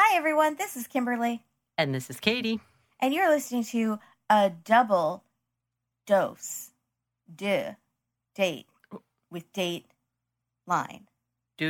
Hi, everyone. This is Kimberly. And this is Katie. And you're listening to a double dose date with date line. No,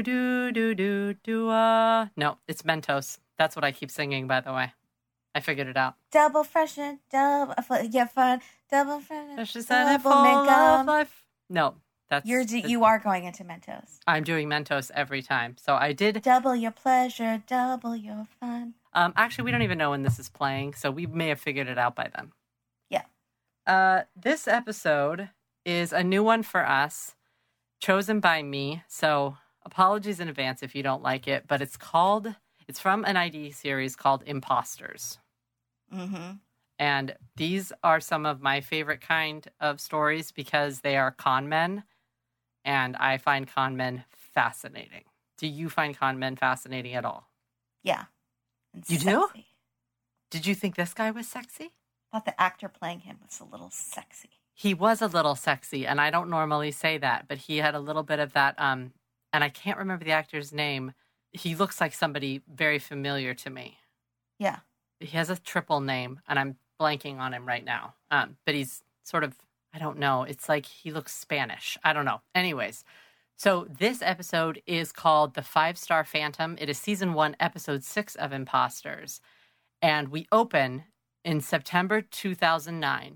it's Mentos. That's what I keep singing, by the way. I figured it out. Double freshen, double fun, double freshen, double makeup. life. No, that's... You are going into Mentos. I'm doing Mentos every time. So I did... Double your pleasure, double your fun. Actually, we don't even know when this is playing, so we may have figured it out by then. Yeah. This episode is a new one for us, chosen by me. So apologies in advance if you don't like it, but it's from an ID series called Imposters. Mm-hmm. And these are some of my favorite kind of stories because they are con men, and I find con men fascinating. Do you find con men fascinating at all? Yeah. You do? Did you think this guy was sexy? I thought the actor playing him was a little sexy. He was a little sexy, and I don't normally say that, but he had a little bit of that, and I can't remember the actor's name. He looks like somebody very familiar to me. Yeah. He has a triple name, and I'm blanking on him right now. But he's sort of, I don't know. It's like he looks Spanish. I don't know. Anyways, so this episode is called The 5-Star Phantom. It is season 1, episode 6 of Imposters. And we open in September 2009.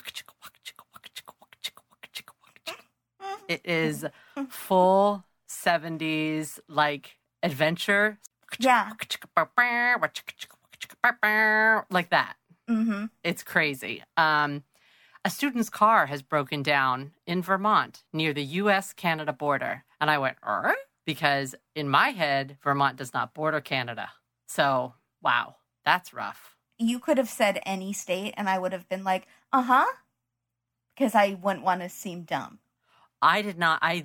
It is full 70s, like, adventure. Yeah. Like that. Mm-hmm. It's crazy. A student's car has broken down in Vermont near the U.S.-Canada border. And I went, because in my head, Vermont does not border Canada. So, wow, that's rough. You could have said any state, and I would have been like, uh-huh, because I wouldn't want to seem dumb. I did not. I'm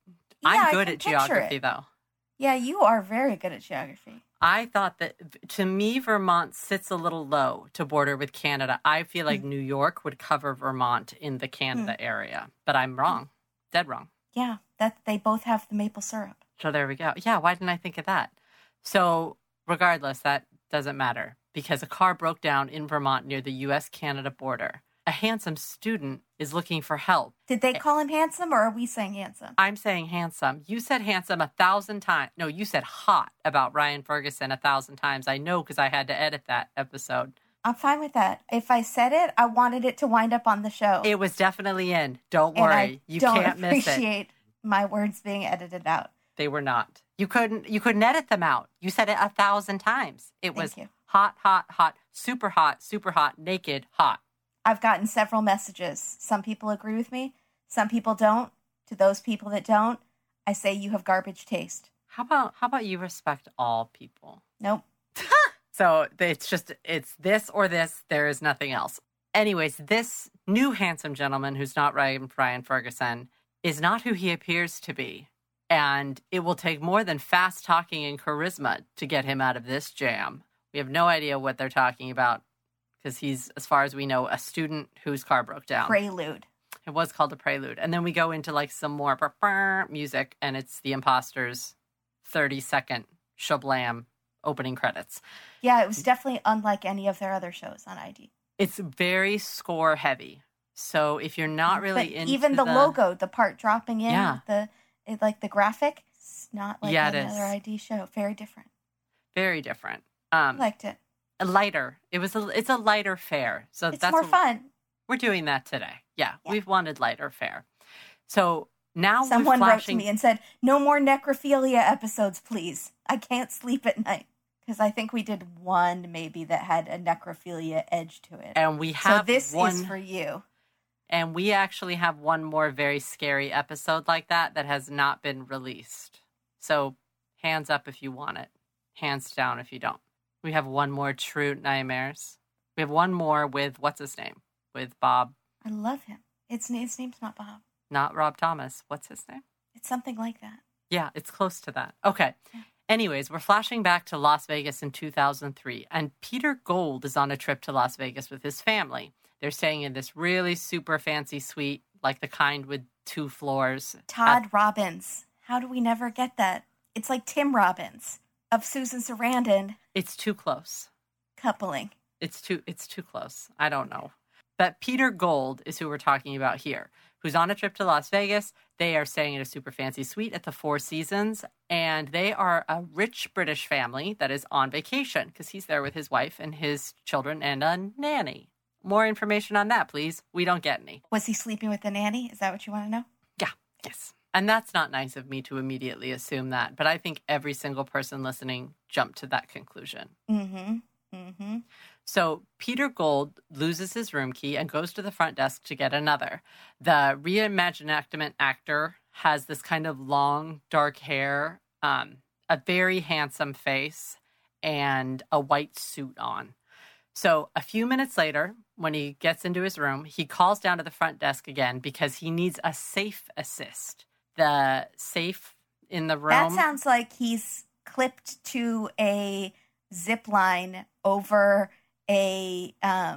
good at geography, though. Yeah, you are very good at geography. I thought that, to me, Vermont sits a little low to border with Canada. I feel like New York would cover Vermont in the Canada area. But I'm wrong. Dead wrong. Yeah, that they both have the maple syrup. So there we go. Yeah, why didn't I think of that? So regardless, that doesn't matter. Because a car broke down in Vermont near the U.S.-Canada border. A handsome student is looking for help. Did they call him handsome, or are we saying handsome? I'm saying handsome. You said handsome 1,000 times. No, you said hot about Ryan Ferguson 1,000 times. I know because I had to edit that episode. I'm fine with that. If I said it, I wanted it to wind up on the show. It was definitely in. Don't worry. You can't miss it. I don't appreciate my words being edited out. They were not. You couldn't edit them out. You said it 1,000 times. It was hot, hot, hot, super hot, naked, hot. I've gotten several messages. Some people agree with me. Some people don't. To those people that don't, I say you have garbage taste. How about you respect all people? Nope. So it's this or this. There is nothing else. Anyways, this new handsome gentleman who's not Ryan Ferguson is not who he appears to be. And it will take more than fast talking and charisma to get him out of this jam. We have no idea what they're talking about. Because he's, as far as we know, a student whose car broke down. Prelude. It was called a prelude. And then we go into like some more music, and it's the Imposters' 30-second shablam opening credits. Yeah, it was definitely unlike any of their other shows on ID. It's very score heavy. So if you're not really into even the logo, the part dropping in, the graphic, it's not like any other ID show. Very different. Very different. I liked it. Lighter. It's a lighter fare. So it's more fun. We're doing that today. Yeah, we've wanted lighter fare. So now someone wrote to me and said, "No more necrophilia episodes, please. I can't sleep at night." Because I think we did one maybe that had a necrophilia edge to it. And we have so this is for you. And we actually have one more very scary episode like that has not been released. So hands up if you want it. Hands down if you don't. We have one more True Nightmares. We have one more with, what's his name? With Bob. I love him. His name's not Bob. Not Rob Thomas. What's his name? It's something like that. Yeah, it's close to that. Okay. Yeah. Anyways, we're flashing back to Las Vegas in 2003. And Peter Gold is on a trip to Las Vegas with his family. They're staying in this really super fancy suite, like the kind with 2 floors. Todd Robbins. How do we never get that? It's like Tim Robbins. of Susan Sarandon It's too close. coupling. It's too close. I don't know. But Peter Gold is who we're talking about here, who's on a trip to Las Vegas. They are staying in a super fancy suite at the Four Seasons, and they are a rich British family that is on vacation because he's there with his wife and his children and a nanny. More information on that, please. We don't get any. Was he sleeping with the nanny? Is that what you want to know? Yeah. Yes. And that's not nice of me to immediately assume that, but I think every single person listening jumped to that conclusion. Mm-hmm. Mm-hmm. So Peter Gold loses his room key and goes to the front desk to get another. The Reimaginectament actor has this kind of long, dark hair, a very handsome face, and a white suit on. So a few minutes later, when he gets into his room, he calls down to the front desk again because he needs a safe assist. The safe in the room... That sounds like he's clipped to a zip line over a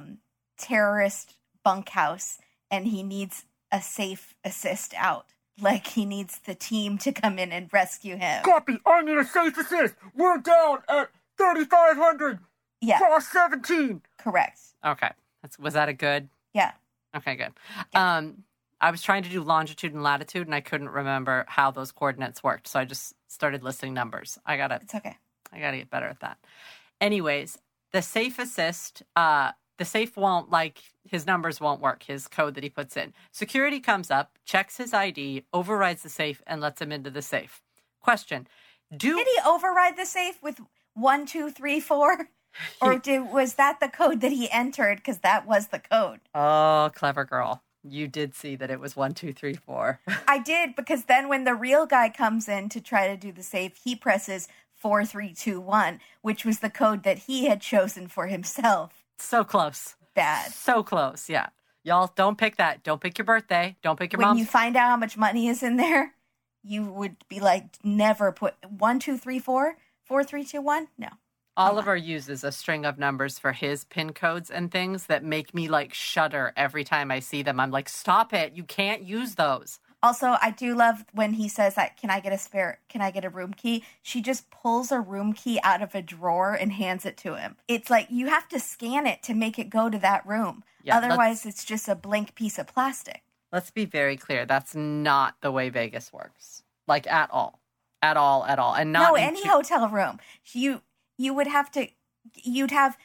terrorist bunkhouse, and he needs a safe assist out. Like he needs the team to come in and rescue him. Copy, I need a safe assist. We're down at 3,500 Yeah, cross 17. correct. Okay. Was that a good... Yeah. Okay, good. Yeah. I was trying to do longitude and latitude, and I couldn't remember how those coordinates worked, so I just started listing numbers. It's okay. I gotta get better at that. Anyways, the safe assist, the safe won't, like, his numbers won't work, his code that he puts in. Security comes up, checks his ID, overrides the safe, and lets him into the safe. Question. Did he override the safe with 1, 2, 3, 4? Or was that the code that he entered? Because that was the code. Oh, clever girl. You did see that it was 1, 2, 3, 4. I did, because then when the real guy comes in to try to do the safe, he presses 4, 3, 2, 1, which was the code that he had chosen for himself. So close. Bad. So close, yeah. Y'all, don't pick that. Don't pick your birthday. Don't pick your When mom's. you find out how much money is in there, you would be like, never put 1, 2, 3, 4, 4, 3, 2, 1? No. Oliver uses a string of numbers for his PIN codes and things that make me like shudder every time I see them. I'm like, stop it. You can't use those. Also, I do love when he says that, can I get a room key? She just pulls a room key out of a drawer and hands it to him. It's like, you have to scan it to make it go to that room. Yeah, otherwise, it's just a blank piece of plastic. Let's be very clear. That's not the way Vegas works. Like, at all. At all, at all. And not no, any hotel room. You'd have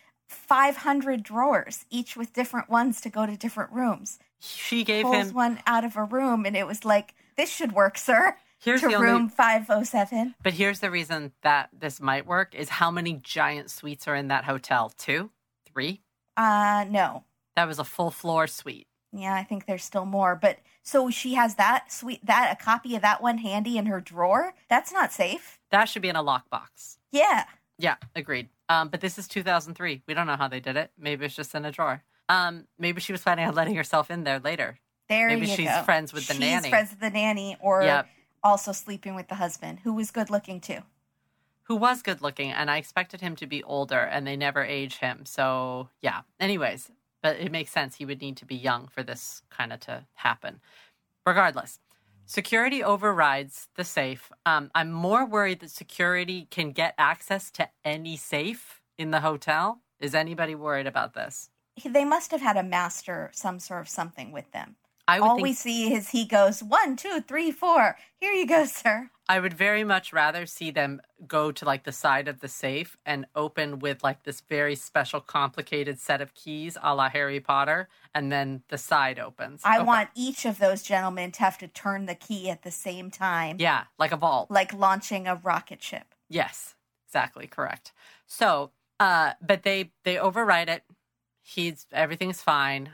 500 drawers, each with different ones to go to different rooms. She gave Pulls him one out of a room, and it was like, this should work, sir. Here's to the room only... 507. But here's the reason that this might work is how many giant suites are in that hotel? 2? 3? No. That was a full floor suite. Yeah, I think there's still more. But so she has that suite, a copy of that one handy in her drawer. That's not safe. That should be in a lockbox. Yeah. Yeah, agreed. But this is 2003. We don't know how they did it. Maybe it's just in a drawer. Maybe she was planning on letting herself in there later. Maybe she's friends with the nanny. She's friends with the nanny, or also sleeping with the husband, who was good looking too. Who was good looking, and I expected him to be older, and they never age him. So, yeah. Anyways, but it makes sense. He would need to be young for this kind of to happen. Regardless, security overrides the safe. I'm more worried that security can get access to any safe in the hotel. Is anybody worried about this? They must have had a master, some sort of something with them. We see is he goes 1, 2, 3, 4. Here you go, sir. I would very much rather see them go to like the side of the safe and open with like this very special, complicated set of keys, a la Harry Potter, and then the side opens. I want each of those gentlemen to have to turn the key at the same time. Yeah, like a vault, like launching a rocket ship. Yes, exactly correct. So, but they override it. Everything's fine.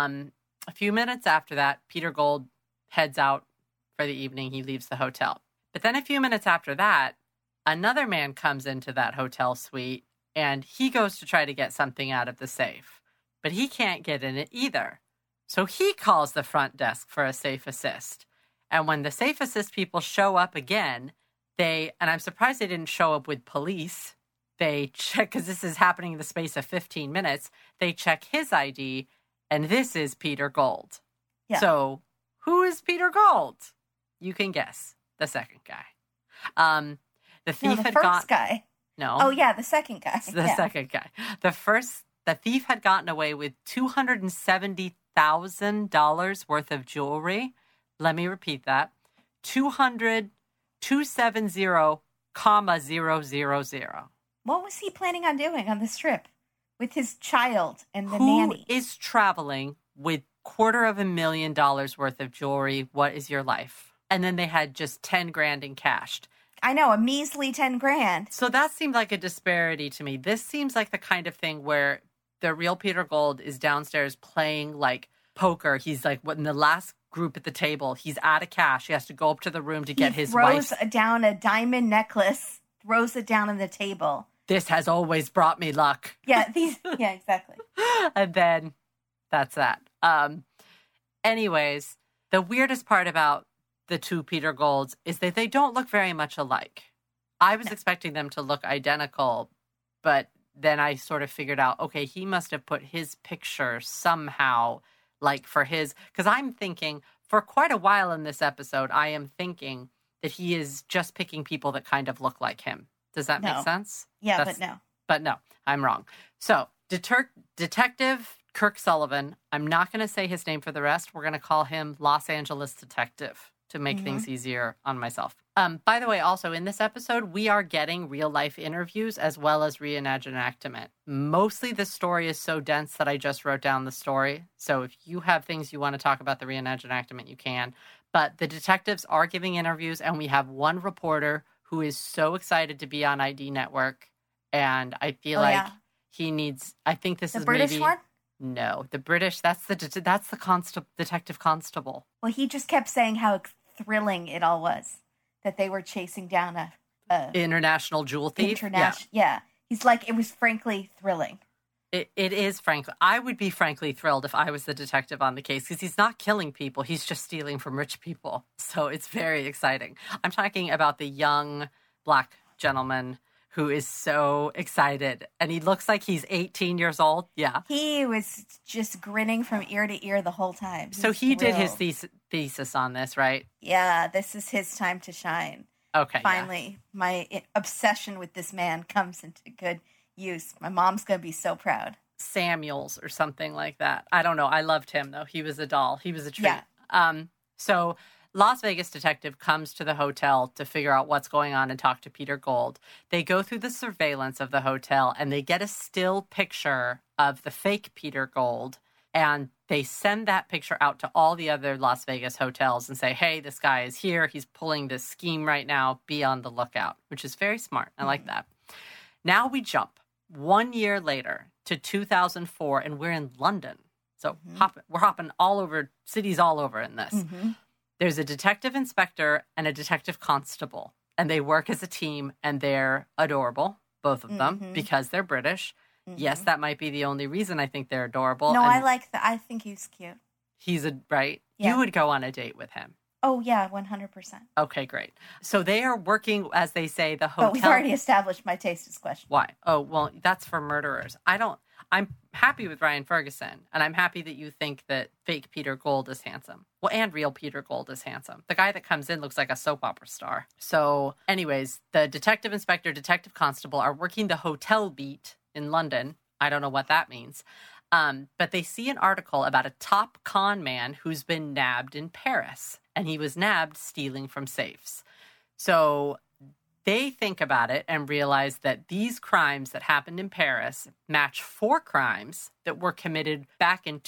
A few minutes after that, Peter Gold heads out for the evening. He leaves the hotel. But then a few minutes after that, another man comes into that hotel suite, and he goes to try to get something out of the safe. But he can't get in it either. So he calls the front desk for a safe assist. And when the safe assist people show up again, and I'm surprised they didn't show up with police. They check, because this is happening in the space of 15 minutes, they check his ID, and this is Peter Gold. Yeah. So who is Peter Gold? You can guess. The second guy. The thief the first guy. No. Oh, yeah, the second guy. It's the Yeah. second guy. The thief had gotten away with $270,000 worth of jewelry. Let me repeat that. 270,000. What was he planning on doing on this trip with his child and the Who nanny? is traveling with $250,000 worth of jewelry? What is your life? And then they had just 10 grand in cash. I know, a measly 10 grand. So that seemed like a disparity to me. This seems like the kind of thing where the real Peter Gold is downstairs playing like poker. He's like in the last group at the table. He's out of cash. He has to go up to the room to get his throws wife. down a diamond necklace, throws it down on the table. This has always brought me luck. Yeah, yeah, exactly. And then that's that. Anyways, the weirdest part about the two Peter Golds is that they don't look very much alike. I was expecting them to look identical, but then I sort of figured out, okay, he must have put his picture somehow, like for his, because I'm thinking for quite a while in this episode, I am thinking that he is just picking people that kind of look like him. Does that make sense? Yeah, but no. But no, I'm wrong. So, Detective Kirk Sullivan, I'm not going to say his name for the rest. We're going to call him Los Angeles Detective to make things easier on myself. By the way, also in this episode, we are getting real life interviews as well as reenactment. Mostly the story is so dense that I just wrote down the story. So if you have things you want to talk about the reenactment, you can. But the detectives are giving interviews, and we have one reporter who is so excited to be on ID Network. And I feel he needs, I think this The is British maybe... one? No, the British, that's the detective constable. Well, he just kept saying how thrilling it all was that they were chasing down a international jewel thief. Yeah. He's like, it was frankly thrilling. It is, frankly. I would be frankly thrilled if I was the detective on the case because he's not killing people. He's just stealing from rich people. So it's very exciting. I'm talking about the young black gentleman who is so excited. And he looks like he's 18 years old. Yeah. He was just grinning from ear to ear the whole time. So he did his thesis on this, right? Yeah, this is his time to shine. Okay. Finally, my obsession with this man comes into good use. My mom's going to be so proud. Samuels or something like that. I don't know. I loved him, though. He was a doll. He was a treat. Yeah. So Las Vegas detective comes to the hotel to figure out what's going on and talk to Peter Gold. They go through the surveillance of the hotel, and they get a still picture of the fake Peter Gold, and they send that picture out to all the other Las Vegas hotels and say, hey, this guy is here. He's pulling this scheme right now. Be on the lookout, which is very smart. I like that. Now we jump 1 year later to 2004, and we're in London. So we're hopping all over, cities all over in this. There's a detective inspector and a detective constable, and they work as a team, and they're adorable, both of them, because they're British. Yes, that might be the only reason I think they're adorable. No, and I think he's cute. He's right? Yeah. You would go on a date with him. Oh, yeah, 100%. Okay, great. So they are working, as they say, the hotel. But we've already established my taste is questionable. Why? Oh, well, that's for murderers. I'm happy with Ryan Ferguson, and I'm happy that you think that fake Peter Gold is handsome. Well, and real Peter Gold is handsome. The guy that comes in looks like a soap opera star. So, anyways, the detective inspector, detective constable are working the hotel beat in London. I don't know what that means. But they see an article about a top con man who's been nabbed in Paris, and he was nabbed stealing from safes. So they think about it and realize that these crimes that happened in Paris match 4 crimes that were committed back in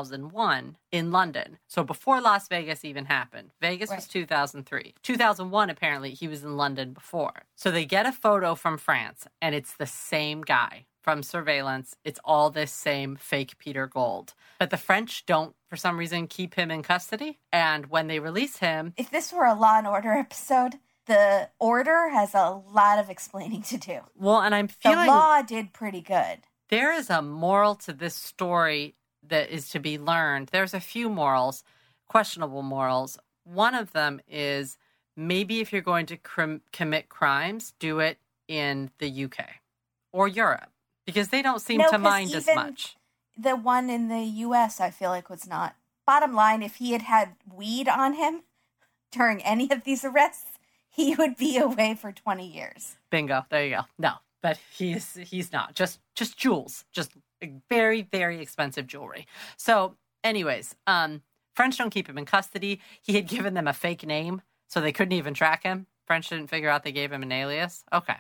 2001 in London. So before Las Vegas even happened. Vegas was 2003. 2001, apparently, he was in London before. So they get a photo from France, and it's the same guy from surveillance. It's all this same fake Peter Gold. But the French don't, for some reason, keep him in custody. And when they release him... If this were a Law and Order episode, the Order has a lot of explaining to do. Well, and I'm feeling... The law did pretty good. There is a moral to this story that is to be learned. There's a few morals, questionable morals. One of them is maybe if you're going to commit crimes, do it in the UK or Europe. Because they don't seem to mind as much. The one in the U.S., I feel like, was not. Bottom line, if he had had weed on him during any of these arrests, he would be away for 20 years. Bingo. There you go. No. but he's not. Just jewels. Just very, very expensive jewelry. So anyways, French don't keep him in custody. He had given them a fake name, so they couldn't even track him. French didn't figure out they gave him an alias. Okay.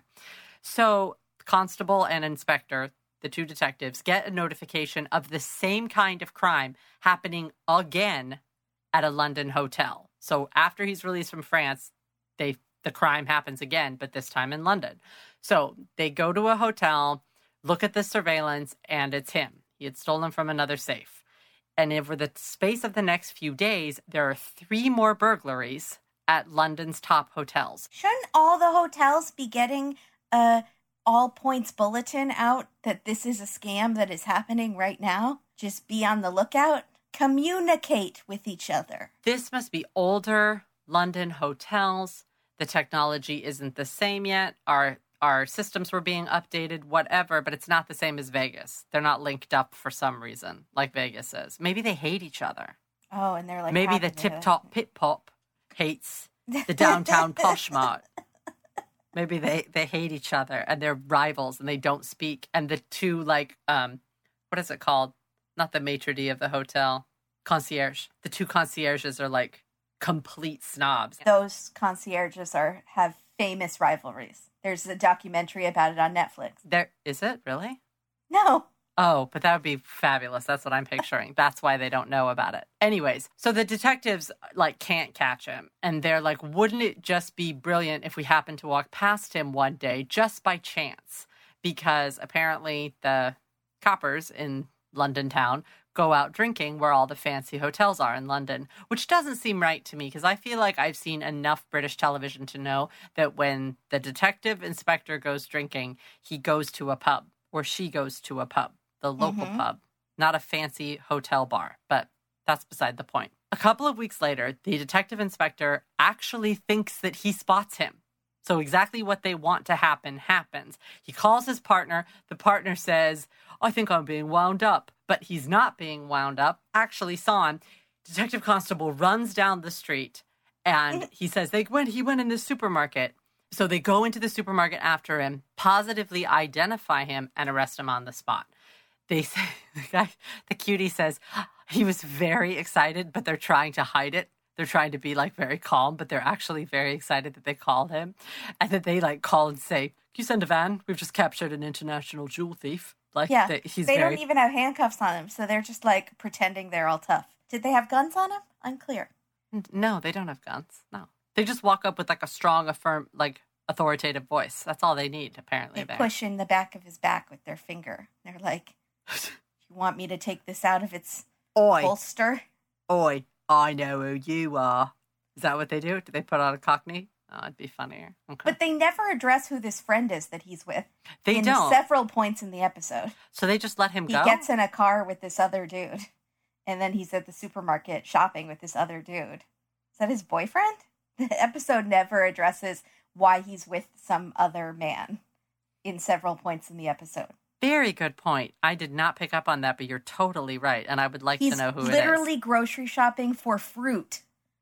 So constable and inspector, the two detectives, get a notification of the same kind of crime happening again at a London hotel. So after he's released from France, the crime happens again, but this time in London. So they go to a hotel, look at the surveillance, and it's him. He had stolen from another safe. And over the space of the next few days, there are 3 more burglaries at London's top hotels. Shouldn't all the hotels be getting a all points bulletin out that this is a scam that is happening right now? Just be on the lookout. Communicate with each other. This must be older London hotels. The technology isn't the same yet. Our systems were being updated, whatever, but it's not the same as Vegas. They're not linked up for some reason, like Vegas is. Maybe they hate each other. Oh, and they're like... Maybe the tip-top pit-pop hates the downtown Poshmark. Maybe they hate each other and they're rivals and they don't speak. And the two, like, what is it called? Not the maitre d' of the hotel. Concierge. The two concierges are like complete snobs. Those concierges have famous rivalries. There's a documentary about it on Netflix. There is it? Really? No. Oh, but that would be fabulous. That's what I'm picturing. That's why they don't know about it. Anyways, so the detectives like can't catch him. And they're like, wouldn't it just be brilliant if we happened to walk past him one day just by chance? Because apparently the coppers in London town go out drinking where all the fancy hotels are in London, which doesn't seem right to me because I feel like I've seen enough British television to know that when the detective inspector goes drinking, he goes to a pub or she goes to a pub. The local pub, not a fancy hotel bar, but that's beside the point. A couple of weeks later, the detective inspector actually thinks that he spots him. So exactly what they want to happen happens. He calls his partner. The partner says, I think I'm being wound up. But he's not being wound up. Actually saw him. Detective Constable runs down the street and he says he went in the supermarket. So they go into the supermarket after him, positively identify him, and arrest him on the spot. They say, the cutie says, he was very excited, but they're trying to hide it. They're trying to be like very calm, but they're actually very excited that they called him. And then they like call and say, can you send a van? We've just captured an international jewel thief. Like, yeah, they don't even have handcuffs on him, so they're just like pretending they're all tough. Did they have guns on him? Unclear. No, they don't have guns. No. They just walk up with like a strong, authoritative voice. That's all they need, apparently. They push in the back of his back with their finger. They're like, you want me to take this out of its holster? Oi, I know who you are. Is that what they do? Do they put on a Cockney? Oh, it'd be funnier. Okay. But they never address who this friend is that he's with. They don't. Several points in the episode. So they just let him go? He gets in a car with this other dude. And then he's at the supermarket shopping with this other dude. Is that his boyfriend? The episode never addresses why he's with some other man in several points in the episode. Very good point. I did not pick up on that, but you're totally right. And I would like to know who it is. He's literally grocery shopping for fruit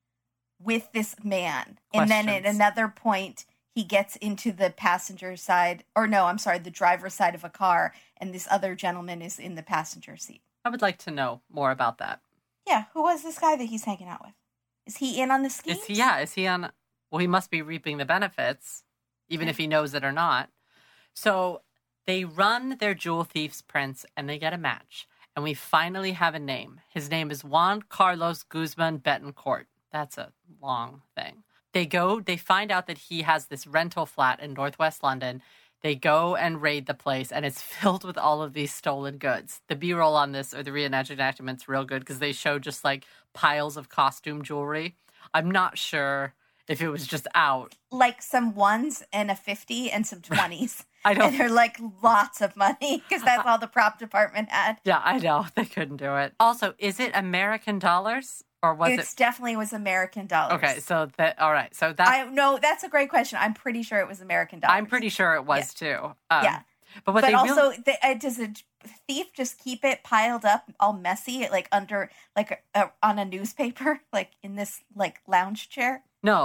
with this man. And then at another point, he gets into the passenger side, the driver's side of a car, and this other gentleman is in the passenger seat. I would like to know more about that. Yeah, who was this guy that he's hanging out with? Is he in on the scheme? Is he on? Well, he must be reaping the benefits, even if he knows it or not. So they run their jewel thief's prints, and they get a match. And we finally have a name. His name is Juan Carlos Guzman Betancourt. That's a long thing. They find out that he has this rental flat in Northwest London. They go and raid the place, and it's filled with all of these stolen goods. The B-roll on this, or the reenactment's real good, because they show just, like, piles of costume jewelry. I'm not sure if it was just out. Like some ones and a 50 and some 20s. I don't. And they're, like, lots of money, because that's all the prop department had. Yeah, I know. They couldn't do it. Also, is it American dollars? Or was it definitely was American dollars. Okay, so all right. So that's a great question. I'm pretty sure it was American dollars. I'm pretty sure it was too. Yeah. But also, does a thief just keep it piled up all messy, like under, like on a newspaper, like in this like lounge chair? No.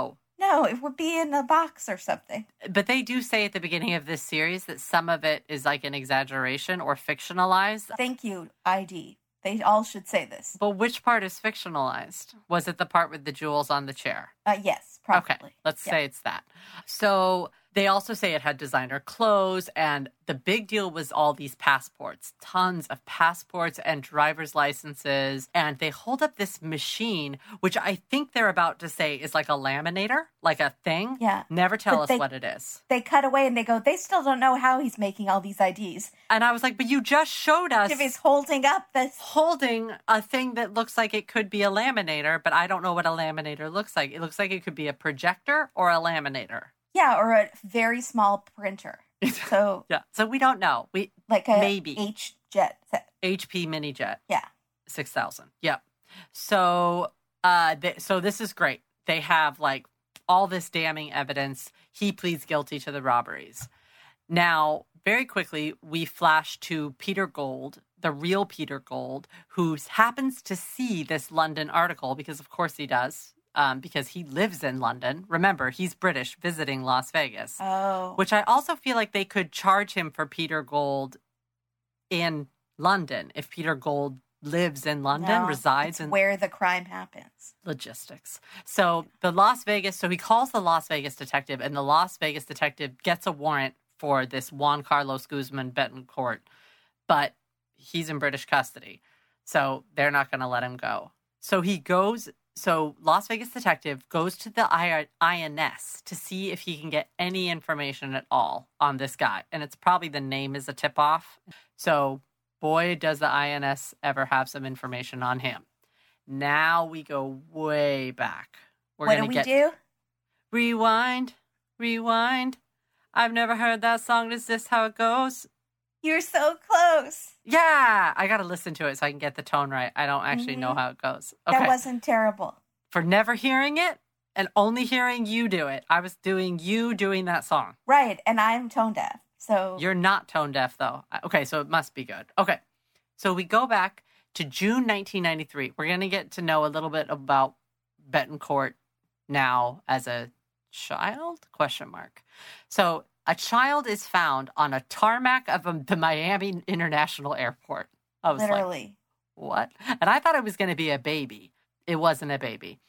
know. It would be in a box or something. But they do say at the beginning of this series that some of it is like an exaggeration or fictionalized. Thank you, ID. They all should say this. But which part is fictionalized? Was it the part with the jewels on the chair? Yes, probably. Okay, let's say it's that. So they also say it had designer clothes, and the big deal was all these passports, tons of passports and driver's licenses. And they hold up this machine, which I think they're about to say is like a laminator, like a thing. Yeah. Never tell But us what it is. They cut away and they go, they still don't know how he's making all these IDs. And I was like, but you just showed us If he's holding up this. holding a thing that looks like it could be a laminator, but I don't know what a laminator looks like. It looks like it could be a projector or a laminator. Yeah, or a very small printer. So, Yeah. So we don't know. We like a maybe H-jet. HP mini jet. Yeah. 6,000. Yep. So so this is great. They have like all this damning evidence. He pleads guilty to the robberies. Now, very quickly, we flash to Peter Gold, the real Peter Gold, who happens to see this London article because of course he does. Because he lives in London. Remember, he's British visiting Las Vegas. Oh. Which I also feel like they could charge him for Peter Gold in London. If Peter Gold lives in London, resides in where the crime happens. Logistics. So he calls the Las Vegas detective, and the Las Vegas detective gets a warrant for this Juan Carlos Guzman Betancourt, but he's in British custody. So they're not going to let him go. So Las Vegas detective goes to the INS to see if he can get any information at all on this guy. And it's probably the name is a tip-off. So boy, does the INS ever have some information on him. Now we go way back. What do we do? Rewind. I've never heard that song. Is this how it goes? You're so close. Yeah, I got to listen to it so I can get the tone right. I don't actually know how it goes. Okay. That wasn't terrible. For never hearing it and only hearing you do it. I was doing you doing that song. Right, and I'm tone deaf. So You're not tone deaf, though. Okay, so it must be good. Okay, so we go back to June 1993. We're going to get to know a little bit about Betancourt now as a child? ? So a child is found on a tarmac of the Miami International Airport. I was literally. Like, what? And I thought it was going to be a baby. It wasn't a baby.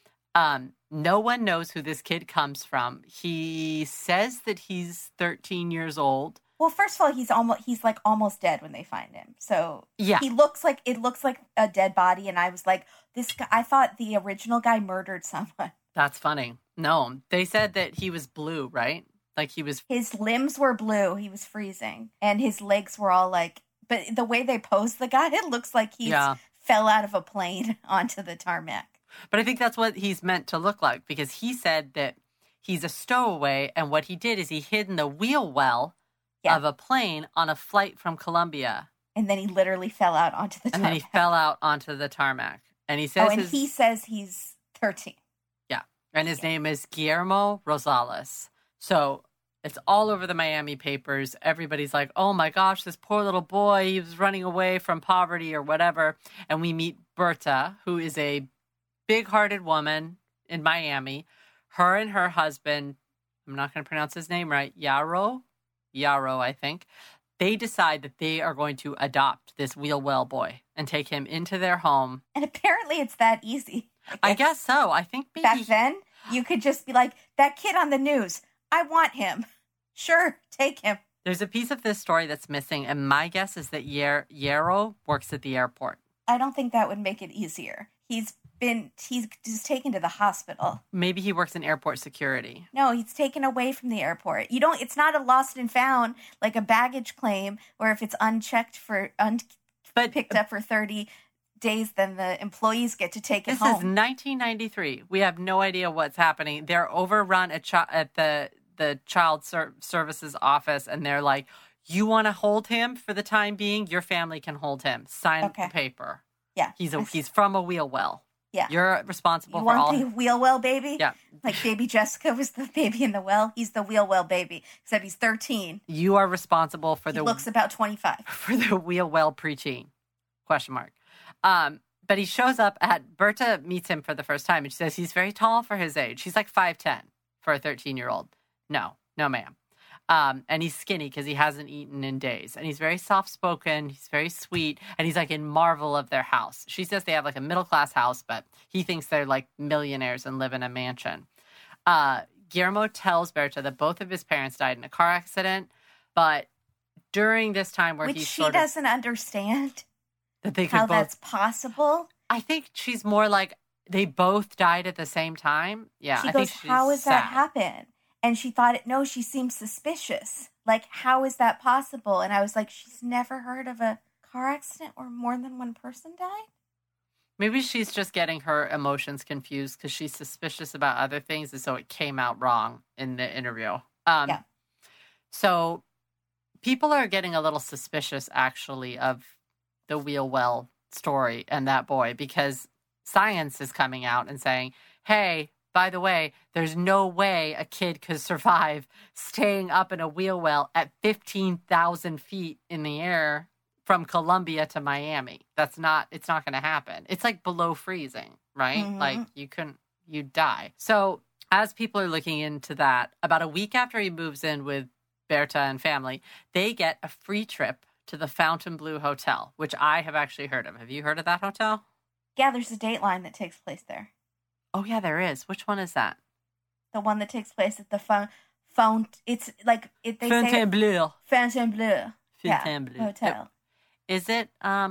No one knows who this kid comes from. He says that he's 13 years old. Well, first of all, he's like almost dead when they find him. So yeah, it looks like a dead body, and I was like, this guy. I thought the original guy murdered someone. That's funny. No, they said that he was blue, right? Like he was. His limbs were blue. He was freezing, and his legs were all like. But the way they posed the guy, it looks like he fell out of a plane onto the tarmac. But I think that's what he's meant to look like, because he said that he's a stowaway, and what he did is he hid in the wheel well of a plane on a flight from Colombia. And then he literally fell out onto the tarmac. And then he fell out onto the tarmac. And he says he says he's 13. Yeah. And his name is Guillermo Rosales. So it's all over the Miami papers. Everybody's like, oh my gosh, this poor little boy, he was running away from poverty or whatever. And we meet Berta, who is a big-hearted woman in Miami. Her and her husband, I'm not going to pronounce his name right, Yarrow, I think. They decide that they are going to adopt this wheel well boy and take him into their home. And apparently it's that easy. I guess so. I think maybe... Back then, you could just be like, that kid on the news, I want him. Sure, take him. There's a piece of this story that's missing, and my guess is that Yarrow works at the airport. I don't think that would make it easier. He's just taken to the hospital. Maybe he works in airport security. No, he's taken away from the airport. It's not a lost and found like a baggage claim, where if it's unchecked picked up for 30 days, then the employees get to take it home. This is 1993. We have no idea what's happening. They're overrun at the child services office, and they're like, you want to hold him for the time being? Your family can hold him. Sign the paper. Yeah. He's from a wheel well. Yeah. You're responsible for all. You want the wheel well baby? Yeah. Like baby Jessica was the baby in the well. He's the wheel well baby, except he's 13. You are responsible for He looks about 25. For the wheel well preteen? ? But he shows up Berta meets him for the first time, and she says he's very tall for his age. He's like 5'10". for a 13-year-old. No, ma'am. And he's skinny because he hasn't eaten in days. And he's very soft-spoken. He's very sweet. And he's like in marvel of their house. She says they have like a middle-class house, but he thinks they're like millionaires and live in a mansion. Guillermo tells Berta that both of his parents died in a car accident. But during this time where Which she doesn't understand that they could how both, that's possible. I think she's more like they both died at the same time. Yeah, She I goes, think she's how has that sad. happened? And she thought, no, she seems suspicious. Like, how is that possible? And I was like, she's never heard of a car accident where more than one person died? Maybe she's just getting her emotions confused because she's suspicious about other things, and so it came out wrong in the interview. Yeah. So people are getting a little suspicious, actually, of the Wheelwell story and that boy, because science is coming out and saying, hey, by the way, there's no way a kid could survive staying up in a wheel well at 15,000 feet in the air from Colombia to Miami. It's not going to happen. It's like below freezing, right? Mhm. Like you'd die. So as people are looking into that, about a week after he moves in with Berta and family, they get a free trip to the Fontainebleau Hotel, which I have actually heard of. Have you heard of that hotel? Yeah, there's a Dateline that takes place there. Oh, yeah, there is. Which one is that? The one that takes place at the it's like they say Fontainebleau. Fontainebleau. Fontainebleau. Yeah, hotel. Is it?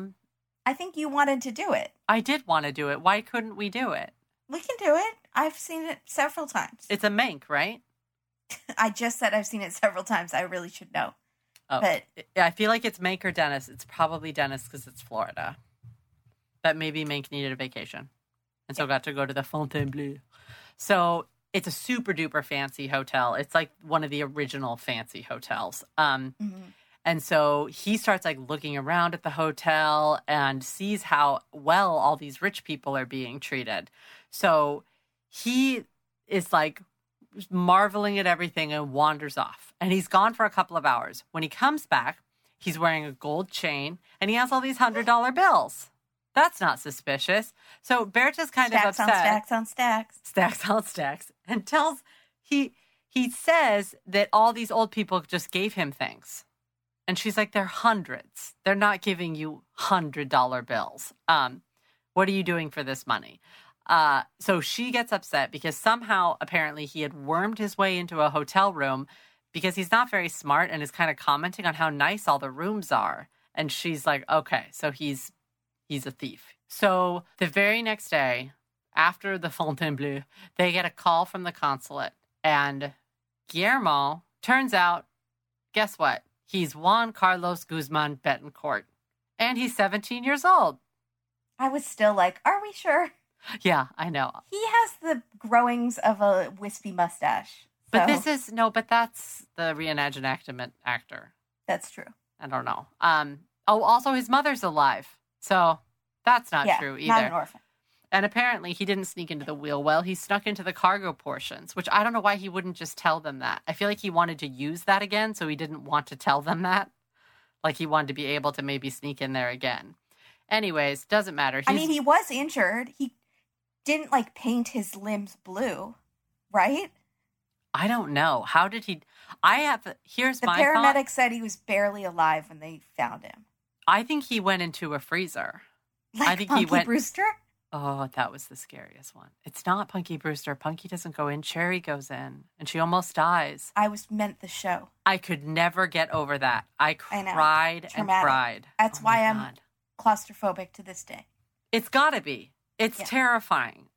I think you wanted to do it. I did want to do it. Why couldn't we do it? We can do it. I've seen it several times. It's a Mank, right? I just said I've seen it several times. I really should know. Oh, But I feel like it's Mank or Dennis. It's probably Dennis because it's Florida. But maybe Mank needed a vacation. And so got to go to the Fontainebleau. So it's a super duper fancy hotel. It's like one of the original fancy hotels. And so he starts like looking around at the hotel and sees how well all these rich people are being treated. So he is like marveling at everything and wanders off. And he's gone for a couple of hours. When he comes back, he's wearing a gold chain and he has all these $100 bills. That's not suspicious. So Berta's kind of upset. Stacks on stacks. Stacks on stacks. And tells, he says that all these old people just gave him things. And she's like, they're hundreds. They're not giving you $100 bills. What are you doing for this money? So she gets upset because somehow, apparently, he had wormed his way into a hotel room because he's not very smart and is kind of commenting on how nice all the rooms are. And she's like, okay, so he's a thief. So the very next day, after the Fontainebleau, they get a call from the consulate. And Guillermo, turns out, guess what? He's Juan Carlos Guzman Betancourt. And he's 17 years old. I was still like, are we sure? Yeah, I know. He has the growings of a wispy mustache. But so this is, no, but that's the reenactment actor. That's true. I don't know. Also his mother's alive. So that's not true either. Not an orphan. And apparently he didn't sneak into the wheel well. He snuck into the cargo portions, which I don't know why he wouldn't just tell them that. I feel like he wanted to use that again, so he didn't want to tell them that. Like he wanted to be able to maybe sneak in there again. Anyways, doesn't matter. I mean, he was injured. He didn't like paint his limbs blue, right? I don't know. How did he? Here's my thought. The paramedic said he was barely alive when they found him. I think he went into a freezer. Like I think Punky he went. Brewster? Oh, that was the scariest one. It's not Punky Brewster. Punky doesn't go in. Cherry goes in, and she almost dies. I meant the show. I could never get over that. I I know. cried and Traumatic. cried. That's Oh why my I'm God. claustrophobic to this day. It's got to be. It's Yeah. terrifying.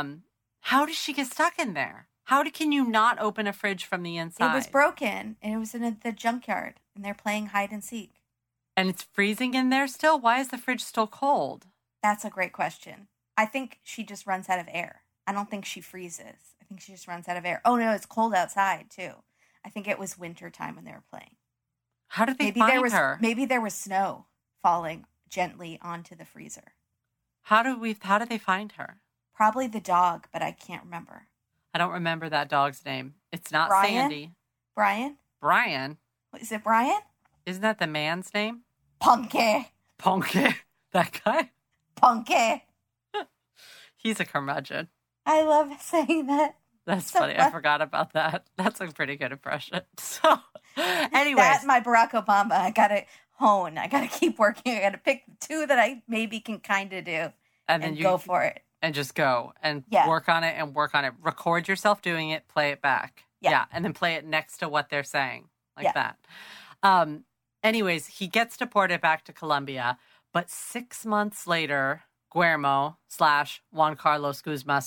How does she get stuck in there? Can you not open a fridge from the inside? It was broken, and it was in the junkyard, and they're playing hide and seek. And it's freezing in there still? Why is the fridge still cold? That's a great question. I think she just runs out of air. I don't think she freezes. I think she just runs out of air. Oh, no, it's cold outside, too. I think it was winter time when they were playing. How did they find her? Maybe there was snow falling gently onto the freezer. How did they find her? Probably the dog, but I can't remember. I don't remember that dog's name. It's not Brian? Sandy. Brian? Brian? Is it Brian? Isn't that the man's name? Punky. Punky. That guy? Punky. He's a curmudgeon. I love saying that. That's So funny. I what? forgot about that. That's a pretty good impression. So, anyways, That my Barack Obama. I gotta hone. I gotta keep working. I gotta pick the two that I maybe can kind of do and then and you go for it. and just go and Yeah. work on it and work on it. Record yourself doing it, play it back. Yeah. And then play it next to what they're saying, like Yeah. that. Anyways, he gets deported back to Colombia, but 6 months later, Guillermo / Juan Carlos Guzman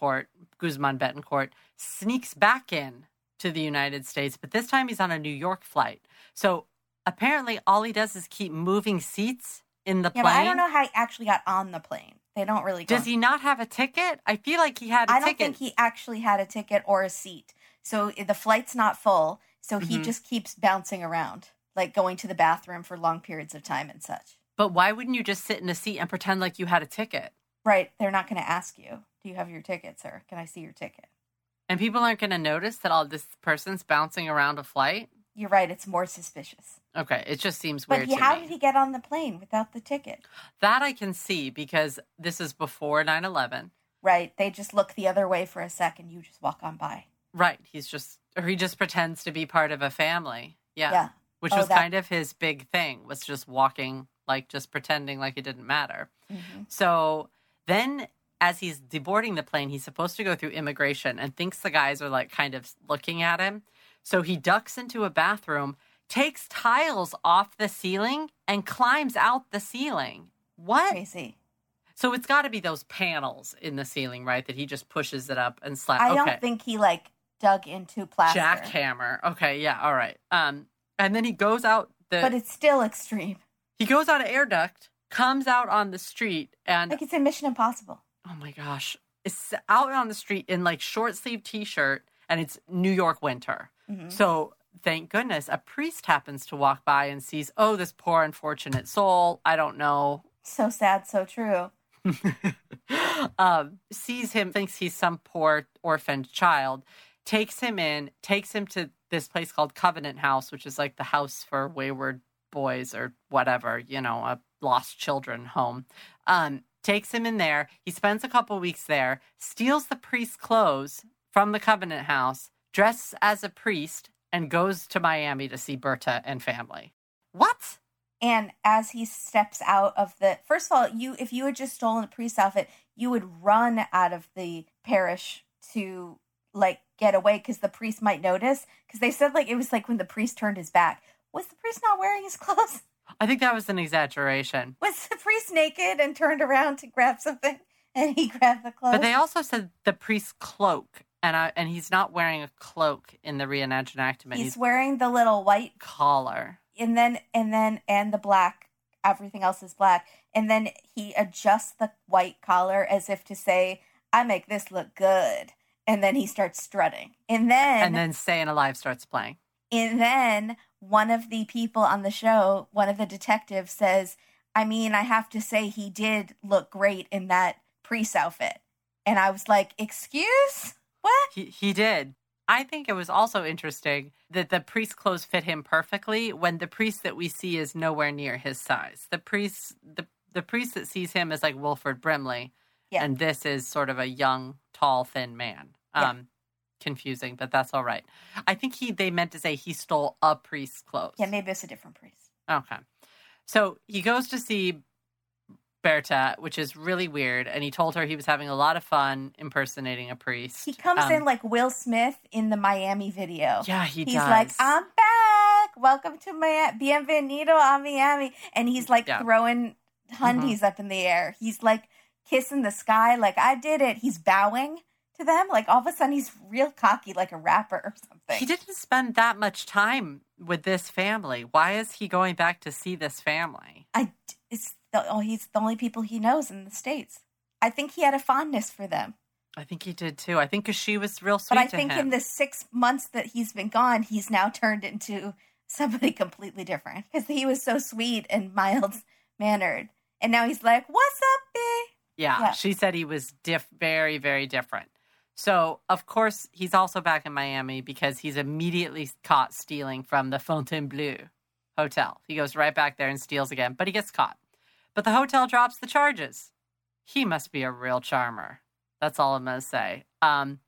Betancourt sneaks back in to the United States, but this time he's on a New York flight. So apparently all he does is keep moving seats in the Yeah, plane. but I don't know how he actually got on the plane. They don't really go. Does he not have a ticket? I feel like he had a I ticket. don't think he actually had a ticket or a seat. So the flight's not full. So he Mhm. just keeps bouncing around, like going to the bathroom for long periods of time and such. But why wouldn't you just sit in a seat and pretend like you had a ticket? Right. They're not going to ask you, do you have your ticket, sir? Can I see your ticket? And people aren't going to notice that all this person's bouncing around a flight? You're right. It's more suspicious. Okay, it just seems But weird to how me. did he get on the plane without the ticket? That I can see because this is before 9/11. Right. They just look the other way for a second. You just walk on by. Right. He just pretends to be part of a family. Yeah. Yeah. Which Oh, was that- kind of his big thing, was just walking, like just pretending like it didn't matter. Mhm. So then as he's deboarding the plane, he's supposed to go through immigration and thinks the guys are like kind of looking at him. So he ducks into a bathroom, takes tiles off the ceiling and climbs out the ceiling. What? Crazy. So it's got to be those panels in the ceiling, right? That he just pushes it up and slaps. I Okay. don't think he dug into plaster. Jackhammer. Okay, yeah, all right. And then he goes out But it's still extreme. he goes out of air duct, comes out on the street, and Like it's in Mission Impossible. oh my gosh, is out on the street in like short sleeve t-shirt, and it's New York winter. Mhm. So thank goodness a priest happens to walk by and sees, oh, this poor unfortunate soul. I don't know. So sad, so true. Sees him, thinks he's some poor orphaned child, takes him in, takes him to this place called Covenant House, which is like the house for wayward boys or whatever, you know, a lost children home. Takes him in there. He spends a couple weeks there, steals the priest's clothes from the Covenant House, dresses as a priest, and goes to Miami to see Berta and family. What? And as he steps out of the, first of all, if you had just stolen a priest outfit, you would run out of the parish to like get away because the priest might notice. Because they said like it was like when the priest turned his back. Was the priest not wearing his clothes? I think that was an exaggeration. Was the priest naked and turned around to grab something and he grabbed the clothes? But they also said the priest's cloak, and he's not wearing a cloak in the reenactment. He's wearing the little white collar. and the black, everything else is black. And then he adjusts the white collar as if to say, I make this look good. And then he starts strutting. And then Staying Alive starts playing. And then one of the people on the show, one of the detectives says, I mean, I have to say he did look great in that priest outfit. And I was like, excuse? What? He did. I think it was also interesting that the priest's clothes fit him perfectly when the priest that we see is nowhere near his size. The priest that sees him is like Wilford Brimley. Yeah. And this is sort of a young, tall, thin man. Yeah. Confusing, but that's all right. I think they meant to say he stole a priest's clothes. Yeah, maybe it's a different priest. Okay. So he goes to see Berta, which is really weird, and he told her he was having a lot of fun impersonating a priest. He comes in like Will Smith in the Miami video. Yeah, he's He's like, I'm back. Welcome to Miami. Bienvenido a Miami. And he's like throwing hundies up in the air. He's like kissing the sky like, I did it. He's bowing to them. Like all of a sudden he's real cocky like a rapper or something. He didn't spend that much time with this family. Why is he going back to see this family? He's the only people he knows in the States. I think he had a fondness for them. I think he did too. I think because she was real sweet But I to think him. in the 6 months that he's been gone, he's now turned into somebody completely different. Because he was so sweet and mild-mannered. And now he's like, what's up, B? Yeah, she said he was very, very different. So, of course, he's also back in Miami because he's immediately caught stealing from the Fontainebleau hotel. He goes right back there and steals again, but he gets caught. But the hotel drops the charges. He must be a real charmer. That's all I'm going to say.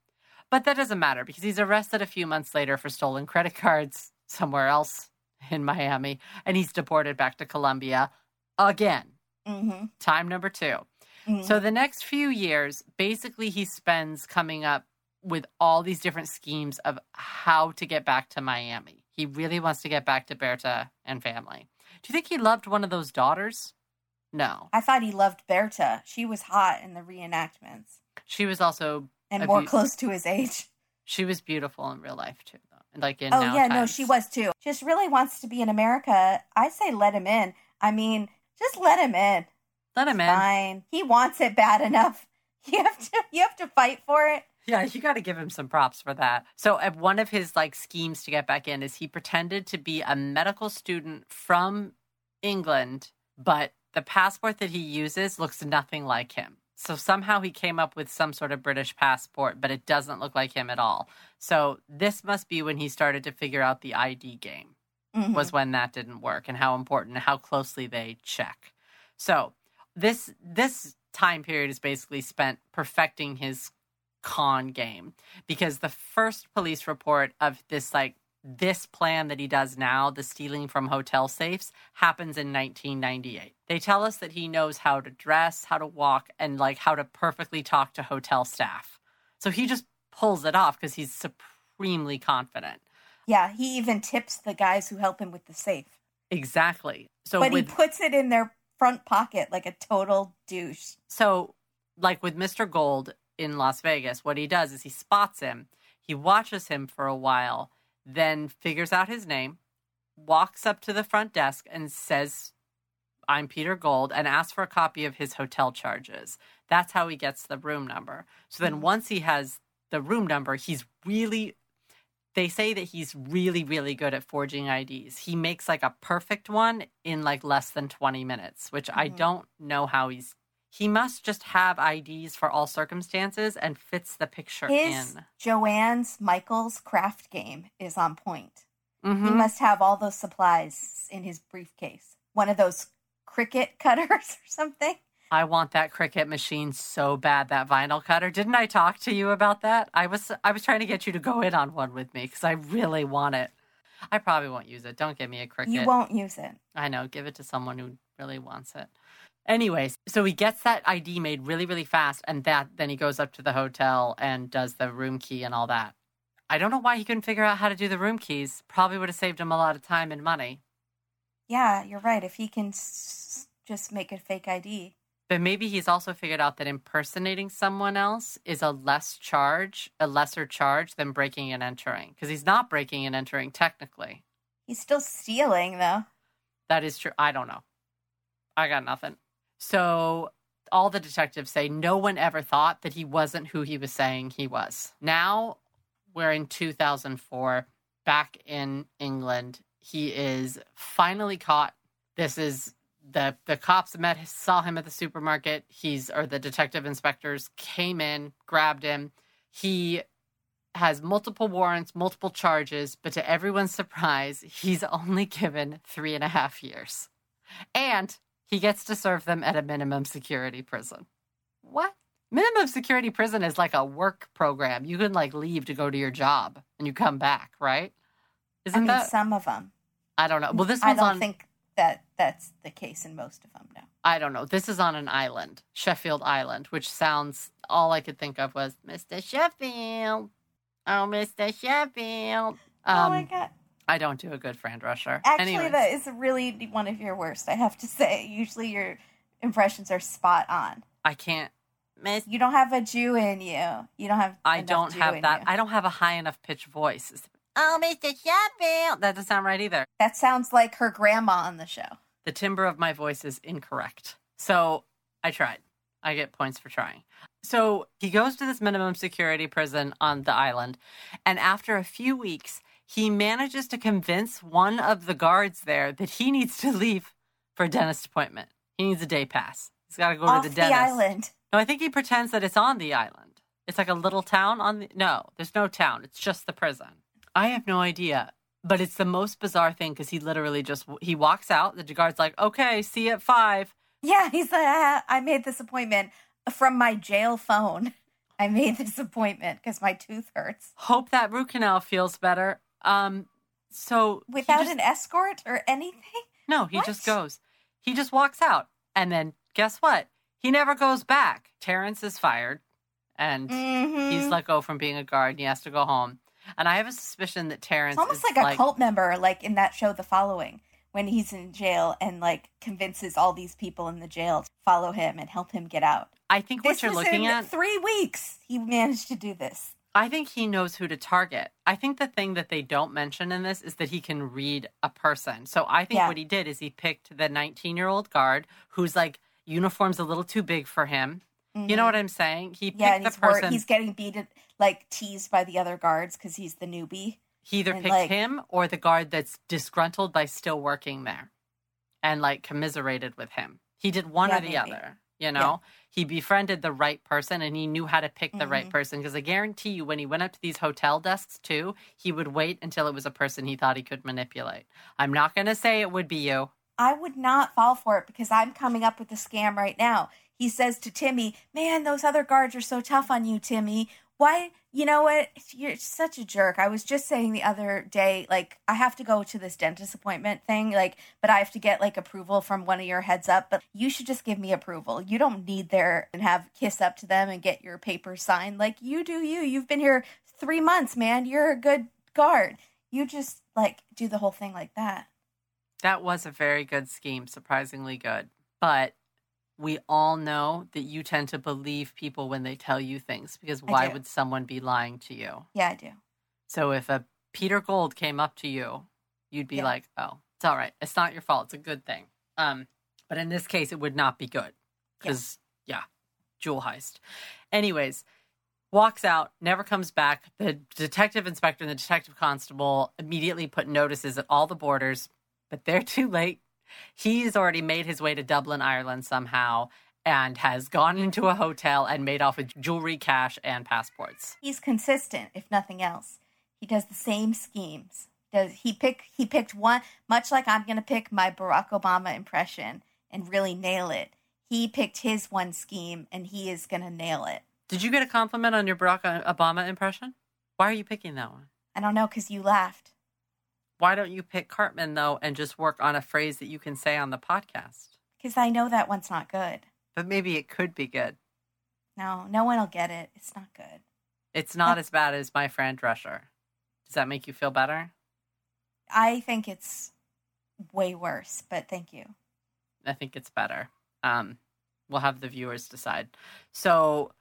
But that doesn't matter because he's arrested a few months later for stolen credit cards somewhere else in Miami, and he's deported back to Colombia again. Mm-hmm. Time number 2. Mm-hmm. So the next few years, basically he spends coming up with all these different schemes of how to get back to Miami. He really wants to get back to Berta and family. Do you think he loved one of those daughters? No. I thought he loved Berta. She was hot in the reenactments. She was also... And more close to his age. She was beautiful in real life, too, though. Like in Oh, now yeah, times. no, she was, too. Just really wants to be in America. I say let him in. I mean, just let him in. Let him in. Fine. He wants it bad enough. You have to fight for it. Yeah, you got to give him some props for that. So one of his schemes to get back in is he pretended to be a medical student from England, but the passport that he uses looks nothing like him. So somehow he came up with some sort of British passport, but it doesn't look like him at all. So this must be when he started to figure out the ID game, was when that didn't work and how important and how closely they check. So this time period is basically spent perfecting his con game, because the first police report of this plan that he does now, the stealing from hotel safes, happens in 1998. They tell us that he knows how to dress, how to walk, and how to perfectly talk to hotel staff. So he just pulls it off because he's supremely confident. Yeah, he even tips the guys who help him with the safe. Exactly. So but he puts it in their front pocket like a total douche. So, with Mr. Gold in Las Vegas, what he does is he spots him, he watches him for a while, then figures out his name, walks up to the front desk and says, "I'm Peter Gold," and asks for a copy of his hotel charges. That's how he gets the room number. So then once he has the room number, they say that he's really, really good at forging IDs. He makes a perfect one in less than 20 minutes, which I don't know how he must just have IDs for all circumstances and fits the picture His in. Joanne's Michael's craft game is on point. Mm-hmm. He must have all those supplies in his briefcase. One of those Cricut cutters or something. I want that Cricut machine so bad, that vinyl cutter. Didn't I talk to you about that? I was trying to get you to go in on one with me because I really want it. I probably won't use it. Don't give me a Cricut. You won't use it. I know. Give it to someone who really wants it. Anyways, so he gets that ID made really, really fast, and then he goes up to the hotel and does the room key and all that. I don't know why he couldn't figure out how to do the room keys. Probably would have saved him a lot of time and money. Yeah, you're right. If he can just make a fake ID. But maybe he's also figured out that impersonating someone else is a lesser charge than breaking and entering. Because he's not breaking and entering technically. He's still stealing, though. That is true. I don't know. I got nothing. So all the detectives say no one ever thought that he wasn't who he was saying he was. Now we're in 2004, back in England. He is finally caught. This is the cops saw him at the supermarket. The detective inspectors came in, grabbed him. He has multiple warrants, multiple charges, but to everyone's surprise, he's only given 3.5 years. And he gets to serve them at a minimum security prison. What? Minimum security prison is like a work program. You can leave to go to your job and you come back, right? Isn't that some of them? I don't know. Well, this one's I don't think that's the case in most of them, no. I don't know. This is on an island, Sheffield Island, which sounds, all I could think of was Mr. Sheffield. Oh, Mr. Sheffield. Oh my God. I don't do a good Fran Drescher. Actually, Anyways. that is really one of your worst, I have to say. Usually your impressions are spot on. I can't. You don't have a Jew in you. You don't have I don't Jew have in that. you. I don't have a high enough pitch voice. Oh, Mr. Sheffield. That doesn't sound right either. That sounds like her grandma on the show. The timbre of my voice is incorrect. So I tried. I get points for trying. So he goes to this minimum security prison on the island. And after a few weeks, he manages to convince one of the guards there that he needs to leave for a dentist appointment. He needs a day pass. He's got to go to the dentist. Off the island. No, I think he pretends that it's on the island. It's like a little town on the... No, there's no town. It's just the prison. I have no idea. But it's the most bizarre thing because he literally he walks out. The guard's like, okay, see you at 5. Yeah, he's like, I made this appointment from my jail phone. I made this appointment because my tooth hurts. Hope that root canal feels better. So Without an escort or anything? No, he What? just goes. He just walks out. And then guess what? He never goes back. Terrence is fired. And he's let go from being a guard. And he has to go home. And I have a suspicion that Terrence It's almost is like a cult member, like in that show The Following, when he's in jail and like convinces all these people in the jail to follow him and help him get out. I think what This you're was looking in at, 3 weeks. He managed to do this. I think he knows who to target. I think the thing that they don't mention in this is that he can read a person. So I think what he did is he picked the 19-year-old guard who's like, uniform's a little too big for him. You know what I'm saying? He picked the person. He's getting beaten, like teased by the other guards because he's the newbie. He either picked him or the guard that's disgruntled by still working there and like commiserated with him. He did one or the other, you know? Yeah. He befriended the right person and he knew how to pick the right person. Because I guarantee you when he went up to these hotel desks too, he would wait until it was a person he thought he could manipulate. I'm not going to say it would be you. I would not fall for it because I'm coming up with a scam right now. He says to Timmy, man, those other guards are so tough on you, Timmy. Why? You know what? You're such a jerk. I was just saying the other day, like, I have to go to this dentist appointment thing, like, but I have to get, like, approval from one of your heads up, but you should just give me approval. You don't need there and have kiss up to them and get your papers signed. Like, you do you. You've been here 3 months, man. You're a good guard. You just, like, do the whole thing like that. That was a very good scheme, surprisingly good. But we all know that you tend to believe people when they tell you things because why would someone be lying to you? Yeah, I do. So if a Peter Gold came up to you, you'd be like, oh, it's all right. It's not your fault. It's a good thing. But in this case, it would not be good because, jewel heist. Anyways, walks out, never comes back. The detective inspector and the detective constable immediately put notices at all the borders, but they're too late. He's already made his way to Dublin, Ireland somehow and has gone into a hotel and made off with jewelry, cash, and passports. He's consistent, if nothing else. He does the same schemes. He picked one, much like I'm going to pick my Barack Obama impression and really nail it. He picked his one scheme and he is going to nail it. Did you get a compliment on your Barack Obama impression? Why are you picking that one? I don't know, because you laughed. Why don't you pick Cartman, though, and just work on a phrase that you can say on the podcast? Because I know that one's not good. But maybe it could be good. No one will get it. It's not good. It's not as bad as My Friend Rusher. Does that make you feel better? I think it's way worse, but thank you. I think it's better. We'll have the viewers decide. So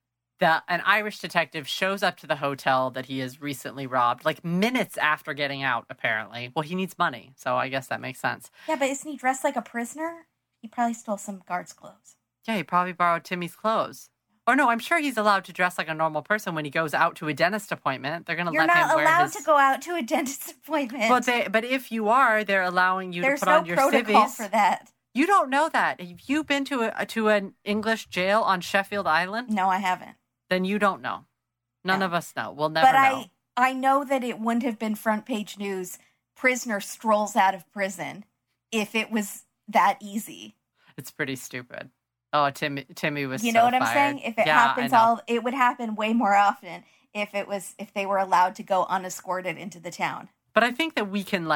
an Irish detective shows up to the hotel that he has recently robbed, like minutes after getting out, apparently. Well, he needs money, so I guess that makes sense. Yeah, but isn't he dressed like a prisoner? He probably stole some guard's clothes. Yeah, he probably borrowed Timmy's clothes. Or no, I'm sure he's allowed to dress like a normal person when he goes out to a dentist appointment. They're going to let him wear his... You're not allowed to go out to a dentist appointment. But if you are, they're allowing you to put on your civvies. There's no protocol for that. You don't know that. Have you been to an English jail on Sheffield Island? No, I haven't. Then you don't know. None of us know. We'll never know. But I know that it wouldn't have been front page news, prisoner strolls out of prison, if it was that easy. It's pretty stupid. Oh, Timmy was You know so what I'm fired. saying? If it happens it would happen way more often if they were allowed to go unescorted into the town. But I think that we can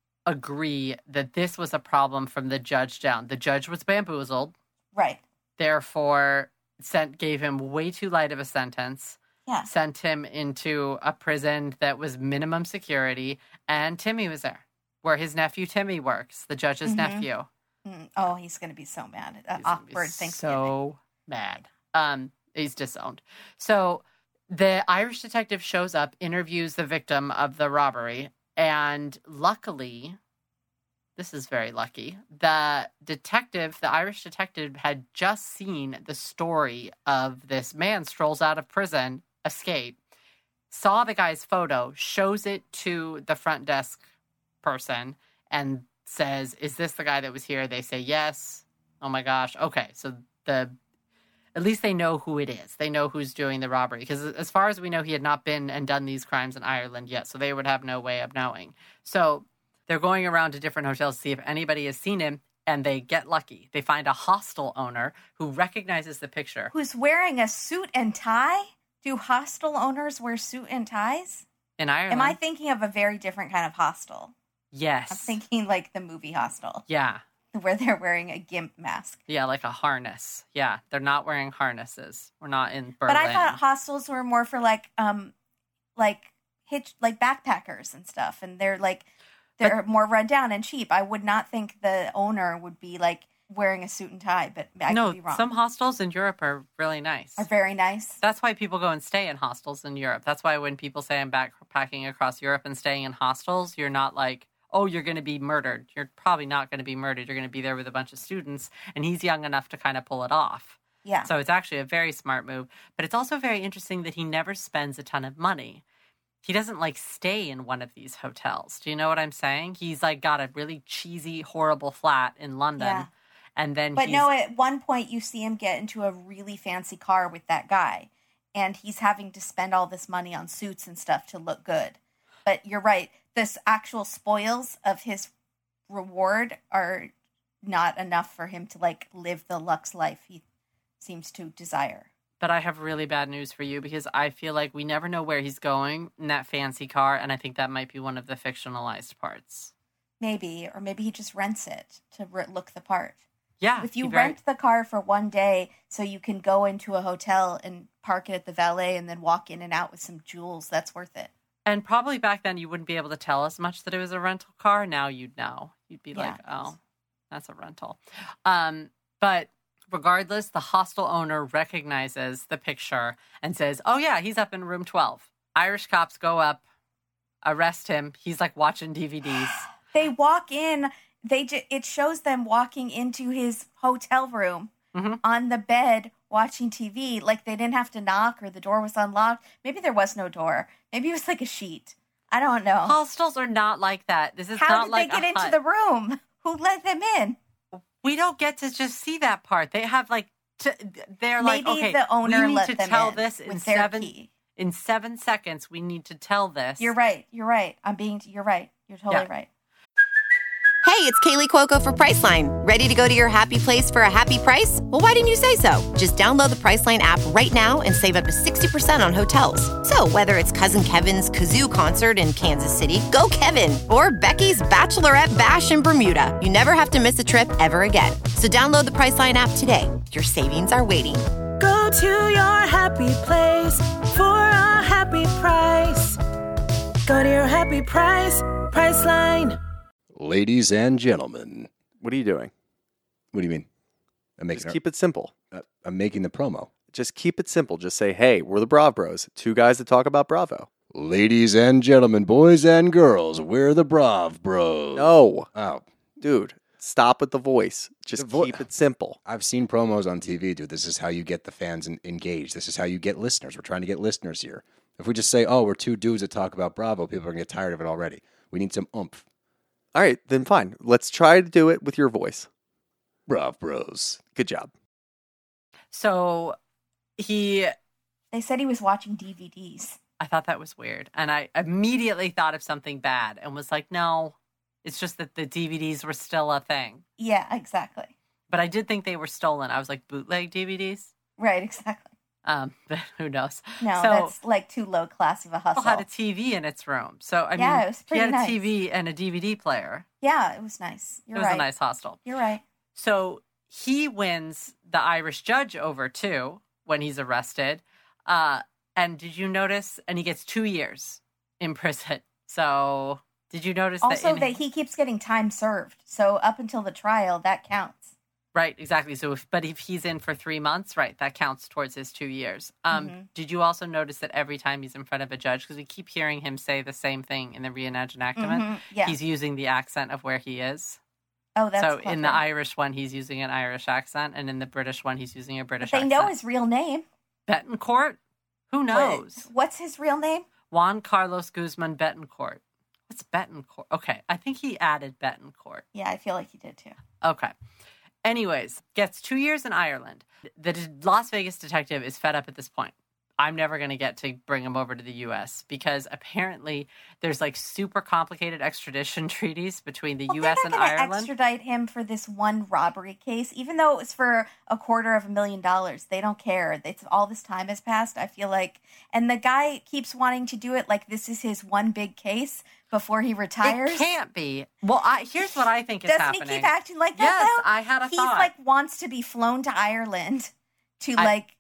agree that this was a problem from the judge down. The judge was bamboozled. Right. Therefore, gave him way too light of a sentence. Yeah. Sent him into a prison that was minimum security, and Timmy was there, where his nephew Timmy works, the judge's nephew. Oh, he's going to be so mad. Awkward Thanksgiving. So mad. He's disowned. So the Irish detective shows up, interviews the victim of the robbery, and luckily, this is very lucky, the Irish detective had just seen the story of this man strolls out of prison, escape, saw the guy's photo, shows it to the front desk person, and says, is this the guy that was here? They say yes. Oh my gosh. Okay, so at least they know who it is. They know who's doing the robbery. Because as far as we know, he had not been and done these crimes in Ireland yet, so they would have no way of knowing. So they're going around to different hotels to see if anybody has seen him, and they get lucky. They find a hostel owner who recognizes the picture. Who's wearing a suit and tie? Do hostel owners wear suit and ties? In Ireland. Am I thinking of a very different kind of hostel? Yes. I'm thinking like the movie Hostel, Yeah. where they're wearing a gimp mask. Yeah, like a harness. Yeah, they're not wearing harnesses. We're not in Berlin. But I thought hostels were more for like backpackers and stuff, and they're more run down and cheap. I would not think the owner would be like wearing a suit and tie, but I could be wrong. Some hostels in Europe are really nice. Are very nice. That's why people go and stay in hostels in Europe. That's why when people say I'm backpacking across Europe and staying in hostels, you're not like, oh, you're going to be murdered. You're probably not going to be murdered. You're going to be there with a bunch of students, and he's young enough to kind of pull it off. Yeah. So it's actually a very smart move. But it's also very interesting that he never spends a ton of money. He doesn't like stay in one of these hotels. Do you know what I'm saying? He's like got a really cheesy, horrible flat in London. Yeah. And then at one point you see him get into a really fancy car with that guy, and he's having to spend all this money on suits and stuff to look good. But you're right. This actual spoils of his reward are not enough for him to like live the luxe life he seems to desire. But I have really bad news for you because I feel like we never know where he's going in that fancy car, and I think that might be one of the fictionalized parts. Maybe, or maybe he just rents it to look the part. Yeah. If you rent the car for one day so you can go into a hotel and park it at the valet and then walk in and out with some jewels, that's worth it. And probably back then you wouldn't be able to tell as much that it was a rental car. Now you'd know. You'd be like, oh, that's a rental. But regardless, the hostel owner recognizes the picture and says, oh, yeah, he's up in room 12. Irish cops go up, arrest him. He's like watching DVDs. They walk in. It shows them walking into his hotel room on the bed watching TV. Like they didn't have to knock or the door was unlocked. Maybe there was no door. Maybe it was like a sheet. I don't know. Hostels are not like that. This is How not did like they get into hut. the room? Who let them in? We don't get to just see that part. They have like, they're like, Maybe okay, the owner we need let to them tell in this with their key. In 7 seconds. We need to tell this. You're right. You're right. You're right. You're totally right. Hey, it's Kaylee Cuoco for Priceline. Ready to go to your happy place for a happy price? Well, why didn't you say so? Just download the Priceline app right now and save up to 60% on hotels. So whether it's Cousin Kevin's Kazoo Concert in Kansas City, go Kevin, or Becky's Bachelorette Bash in Bermuda, you never have to miss a trip ever again. So download the Priceline app today. Your savings are waiting. Go to your happy place for a happy price. Go to your happy price, Priceline. Ladies and gentlemen. What are you doing? What do you mean? Just keep it simple. I'm making the promo. Just keep it simple. Just say, hey, we're the Brav Bros. Two guys that talk about Bravo. Ladies and gentlemen, boys and girls, we're the Brav Bros. No. Oh. Dude, stop with the voice. Just keep it simple. I've seen promos on TV, dude. This is how you get the fans engaged. This is how you get listeners. We're trying to get listeners here. If we just say, oh, we're two dudes that talk about Bravo, people are going to get tired of it already. We need some oomph. All right, then fine. Let's try to do it with your voice. Brav Bros. Good job. So They said he was watching DVDs. I thought that was weird. And I immediately thought of something bad and was like, no, it's just that the DVDs were still a thing. Yeah, exactly. But I did think they were stolen. I was like, bootleg DVDs? Right, exactly. But who knows? No, so, that's like too low class of a hustle. Had a TV in its room. So, I mean, it was pretty he had nice. a TV and a DVD player. Yeah, it was nice. You're right. It was a nice hostel. You're right. So he wins the Irish judge over, too, when he's arrested. And did you notice? And he gets 2 years in prison. So did you notice also that he keeps getting time served? So up until the trial, that counts. Right, exactly. So, if he's in for 3 months, right, that counts towards his 2 years. Did you also notice that every time he's in front of a judge, because we keep hearing him say the same thing in the reenactment, he's using the accent of where he is. Oh, that's so clever. in the Irish one, he's using an Irish accent, and in the British one, he's using a British they accent. know his real name. Betancourt? Who knows? What's his real name? Juan Carlos Guzman Betancourt. What's Betancourt? Okay, I think he added Betancourt. Yeah, I feel like he did too. Okay. Anyways, gets 2 years in Ireland. The Las Vegas detective is fed up at this point. I'm never going to get to bring him over to the U.S. because apparently there's like super complicated extradition treaties between the U.S. and They're not gonna Ireland. extradite him for this one robbery case, even though it was for $250,000. They don't care. It's all this time has passed. I feel like, and the guy keeps wanting to do it like this is his one big case before he retires. It can't be. Well, here's what I think is Doesn't happening. he keep acting like that? Yes, though? I had a He thought. like wants to be flown to Ireland to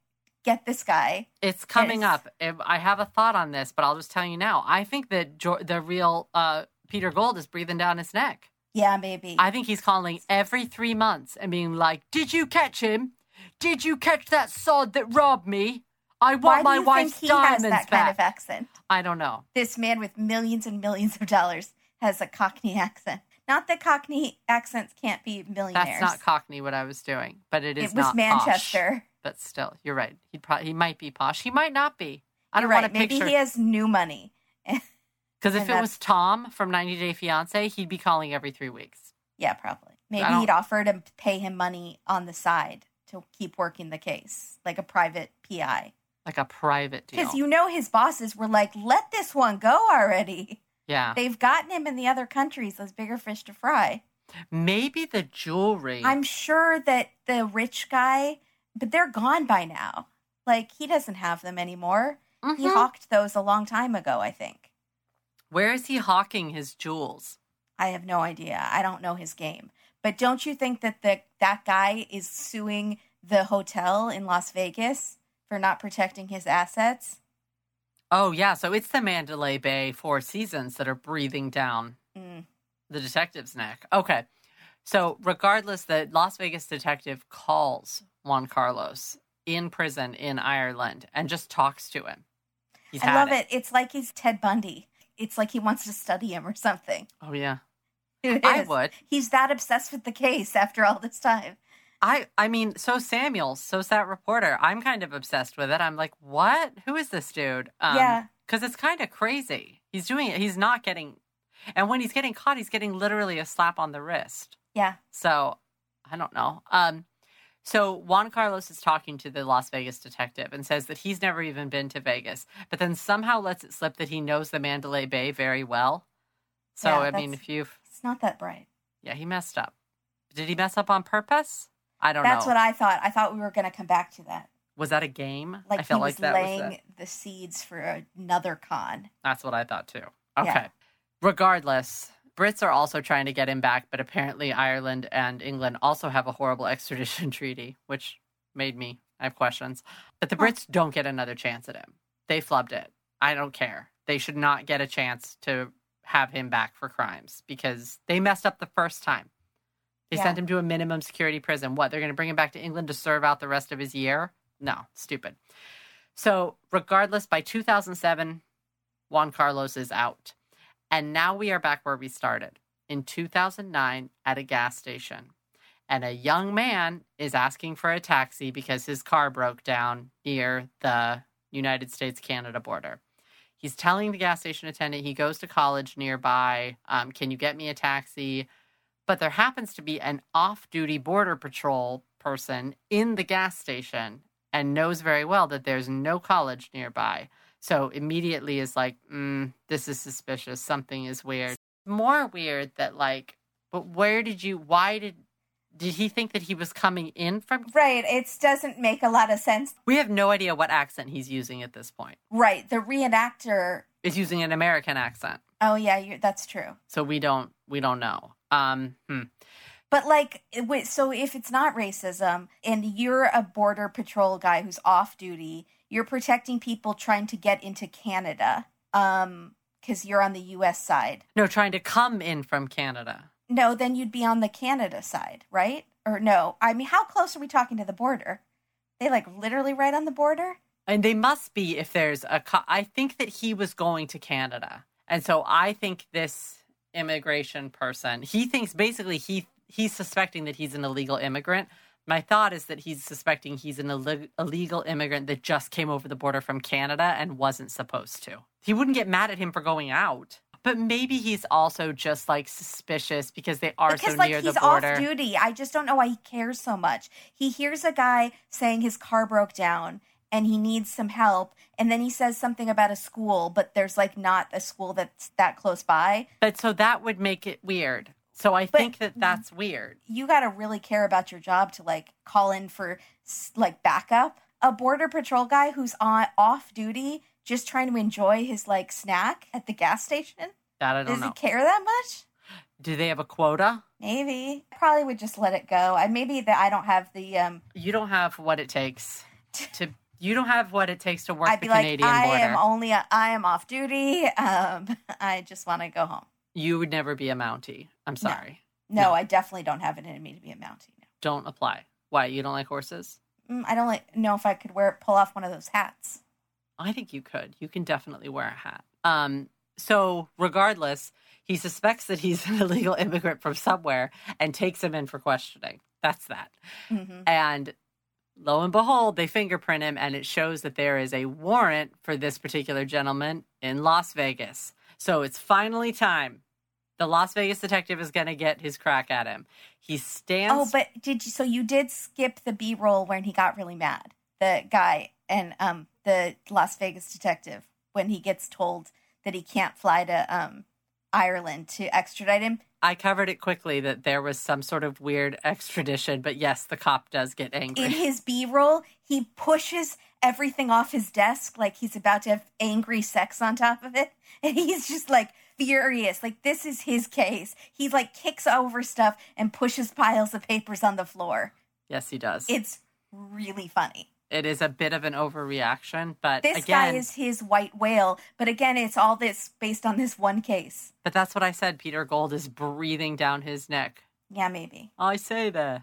get this guy. It's coming Yes. up. I have a thought on this, but I'll just tell you now. I think that the real Peter Gold is breathing down his neck. Yeah, maybe. I think he's calling every 3 months and being like, "Did you catch him? Did you catch that sod that robbed me? I want my Why do you wife's think he has diamonds that back." kind of accent? I don't know. This man with millions and millions of dollars has a Cockney accent. Not that Cockney accents can't be millionaires. That's not Cockney what I was doing, but it is It was not Manchester. posh. But still, you're right. He might be posh. He might not be. I don't You're want right. to Maybe picture. he has new money. Because if and it was Tom from 90 Day Fiance, he'd be calling every 3 weeks. Yeah, probably. Maybe I don't- he'd offer to pay him money on the side to keep working the case, like a private PI. Like a private deal. Because his bosses were like, let this one go already. Yeah. They've gotten him in the other countries. There's bigger fish to fry. Maybe the jewelry. I'm sure that the rich guy, but they're gone by now. Like, he doesn't have them anymore. He Mhm. hawked those a long time ago, I think. Where is he hawking his jewels? I have no idea. I don't know his game. But don't you think that that guy is suing the hotel in Las Vegas for not protecting his assets? Oh, yeah. So it's the Mandalay Bay Four Seasons that are breathing down Mm. the detective's neck. Okay. So regardless, the Las Vegas detective calls Juan Carlos in prison in Ireland and just talks to him. He's I had love it. It's like he's Ted Bundy. It's like he wants to study him or something. Oh, yeah. It I is. would. He's that obsessed with the case after all this time. I mean, so Samuels, so's that reporter. I'm kind of obsessed with it. I'm like, what? Who is this dude? Yeah. Because it's kind of crazy. He's doing it. He's not getting, and when he's getting caught, he's getting literally a slap on the wrist. Yeah. So I don't know. So Juan Carlos is talking to the Las Vegas detective and says that he's never even been to Vegas, but then somehow lets it slip that he knows the Mandalay Bay very well. So, Yeah, I mean, that's- if you've, It's not that bright. yeah, he messed up. Did he mess up on purpose? I don't That's know. what I thought. I thought we were going to come back to that. Was that a game? Like I felt he was like that laying was the seeds for another con. That's what I thought too. Okay. Yeah. Regardless, Brits are also trying to get him back, but apparently Ireland and England also have a horrible extradition treaty, which made me have questions. But the Brits don't get another chance at him. They flubbed it. I don't care. They should not get a chance to have him back for crimes because they messed up the first time. They Yeah. sent him to a minimum security prison. What, they're going to bring him back to England to serve out the rest of his year? No, stupid. So regardless, by 2007, Juan Carlos is out. And now we are back where we started, in 2009 at a gas station. And a young man is asking for a taxi because his car broke down near the United States-Canada border. He's telling the gas station attendant he goes to college nearby. Can you get me a taxi? But there happens to be an off-duty Border Patrol person in the gas station and knows very well that there's no college nearby. So immediately is like, this is suspicious. Something is weird. More weird that like, but why did he think that he was coming in from? Right. It doesn't make a lot of sense. We have no idea what accent he's using at this point. Right. The reenactor. Is using an American accent. Oh, yeah, that's true. So we don't know. But like, so if it's not racism and you're a Border Patrol guy who's off duty, you're protecting people trying to get into Canada because you're on the U.S. side. No, trying to come in from Canada. No, then you'd be on the Canada side, right? Or no? I mean, how close are we talking to the border? They like literally right on the border? And they must be if there's I think that he was going to Canada. And so I think this immigration person, he thinks basically he's suspecting that he's an illegal immigrant. My thought is that he's suspecting he's an illegal immigrant that just came over the border from Canada and wasn't supposed to. He wouldn't get mad at him for going out. But maybe he's also just like suspicious because they are so near the border. He's off duty. I just don't know why he cares so much. He hears a guy saying his car broke down and he needs some help. And then he says something about a school, but there's like not a school that's that close by. But so that would make it weird. So I think that's weird. You got to really care about your job to like call in for like backup. A border patrol guy who's on off duty, just trying to enjoy his like snack at the gas station. That I don't know. Does he care that much? Do they have a quota? Maybe. Probably would just let it go. Maybe that I don't have the You don't have what it takes to. You don't have what it takes to work I'd the be like, Canadian border. I am off duty. I just want to go home. You would never be a Mountie. I'm sorry. No, I definitely don't have it in me to be a Mountie. No. Don't apply. Why? You don't like horses? I don't know if I could pull off one of those hats. I think you could. You can definitely wear a hat. So regardless, he suspects that he's an illegal immigrant from somewhere and takes him in for questioning. That's that. Mm-hmm. And lo and behold, they fingerprint him, and it shows that there is a warrant for this particular gentleman in Las Vegas. So it's finally time. The Las Vegas detective is going to get his crack at him. He stands... Oh, but you did skip the B-roll when he got really mad. The guy and the Las Vegas detective, when he gets told that he can't fly to Ireland to extradite him. I covered it quickly that there was some sort of weird extradition, but yes, the cop does get angry. In his B-roll, he pushes everything off his desk like he's about to have angry sex on top of it. And he's just like furious. Like, this is his case. He like kicks over stuff and pushes piles of papers on the floor. Yes, he does. It's really funny. It is a bit of an overreaction, but this again, guy is his white whale. But again, it's all this based on this one case. But that's what I said. Peter Gold is breathing down his neck. Yeah, maybe. I say that.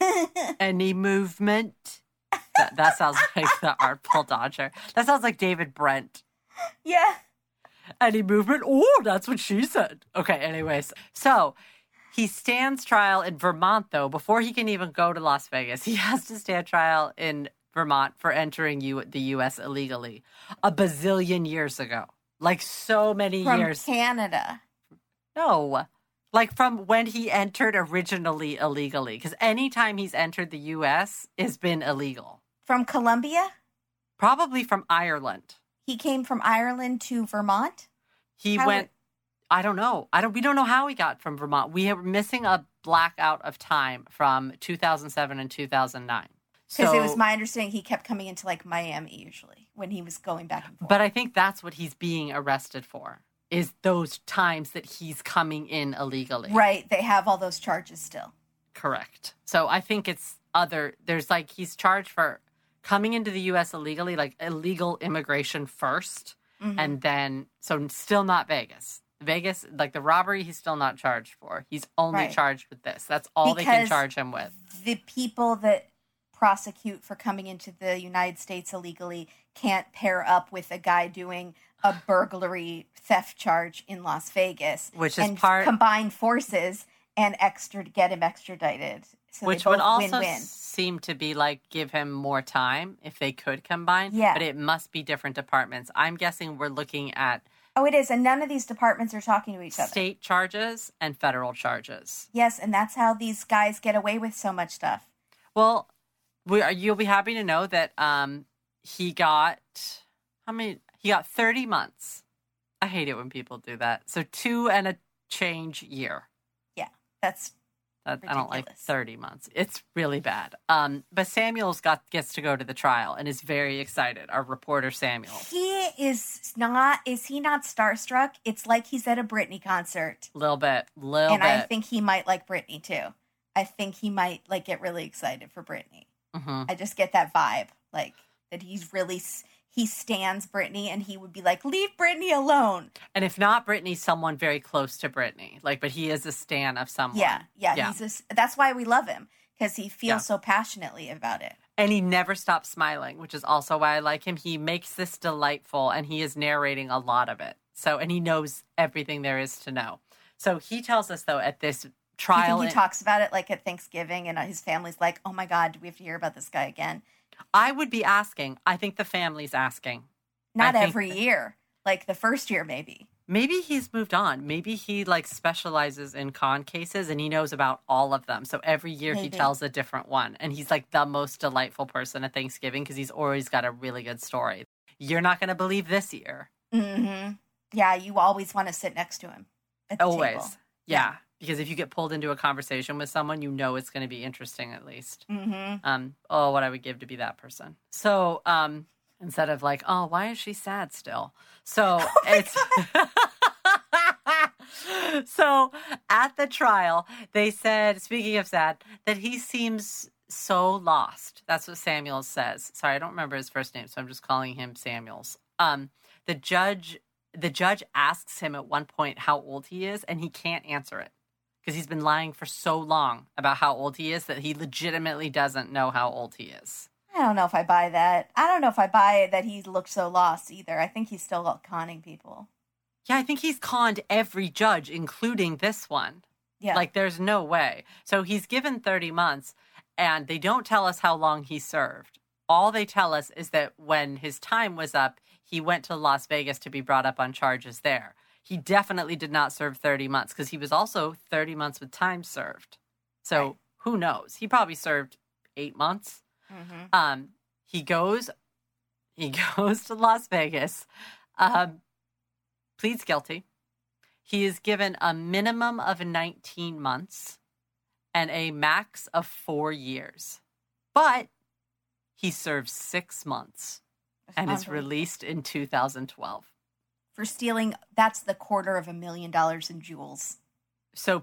Any movement? That sounds like the Artful Dodger. That sounds like David Brent. Yeah. Any movement? Oh, that's what she said. Okay, anyways. So he stands trial in Vermont, though. Before he can even go to Las Vegas, he has to stand trial in Vermont for entering the U.S. illegally a bazillion years ago. Like so many years. From Canada. No. Like from when he entered originally illegally. Because anytime he's entered the U.S. has been illegal. From Colombia? Probably from Ireland. He came from Ireland to Vermont? I don't know. We don't know how he got from Vermont. We are missing a blackout of time from 2007 and 2009. Because it was my understanding he kept coming into like Miami usually when he was going back and forth. But I think that's what he's being arrested for, is those times that he's coming in illegally. Right. They have all those charges still. Correct. So I think there's like he's charged for coming into the U.S. illegally, like illegal immigration first. Mm-hmm. And then, so still not Vegas. Vegas, like the robbery, he's still not charged for. He's only charged with this. That's all they can charge him with. The people that prosecute for coming into the United States illegally can't pair up with a guy doing a burglary theft charge in Las Vegas, which is combine forces and get him extradited. So which would also seem to be like give him more time if they could combine. Yeah, but it must be different departments. I'm guessing we're looking at. Oh, it is, and none of these departments are talking to each other. State charges and federal charges. Yes, and that's how these guys get away with so much stuff. Well, you'll be happy to know that he got 30 months. I hate it when people do that. So 2 and a change year. Yeah, that's ridiculous. I don't like 30 months. It's really bad. But Samuels gets to go to the trial and is very excited. Our reporter Samuel. Is he not starstruck? It's like he's at a Britney concert. A little bit. And I think he might like Britney too. I think he might like get really excited for Britney. Mm-hmm. I just get that vibe, like that he stands Britney, and he would be like, "Leave Britney alone." And if not Britney, someone very close to Britney, but he is a stan of someone. Yeah. That's why we love him, because he feels so passionately about it. And he never stops smiling, which is also why I like him. He makes this delightful, and he is narrating a lot of it. And he knows everything there is to know. So he tells us, though, at this trial. You think he talks about it like at Thanksgiving, and his family's like, "Oh my God, do we have to hear about this guy again?" I would be asking. I think the family's asking. Not every year. Like the first year, maybe. Maybe he's moved on. Maybe he like specializes in con cases and he knows about all of them. So every year he Maybe. tells a different one. And he's like the most delightful person at Thanksgiving because he's always got a really good story. You're not going to believe this year. Mm-hmm. Yeah, you always want to sit next to him at the Always. table. Yeah. Because if you get pulled into a conversation with someone, you know it's going to be interesting at least. Mm-hmm. What I would give to be that person. So instead of like, oh, why is she sad still? So it's so at the trial, they said, speaking of sad, that he seems so lost. That's what Samuels says. Sorry, I don't remember his first name, so I'm just calling him Samuels. The judge asks him at one point how old he is, and he can't answer it because he's been lying for so long about how old he is that he legitimately doesn't know how old he is. I don't know if I buy that. I don't know if I buy that he looked so lost either. I think he's still conning people. Yeah, I think he's conned every judge, including this one. Yeah. Like, there's no way. So he's given 30 months, and they don't tell us how long he served. All they tell us is that when his time was up, he went to Las Vegas to be brought up on charges there. He definitely did not serve 30 months because he was also 30 months with time served. So Right. Who knows? He probably served 8 months. Mm-hmm. He goes to Las Vegas, pleads guilty. He is given a minimum of 19 months and a max of 4 years. But he serves 6 months and is released in 2012. For stealing, that's the $250,000 in jewels. So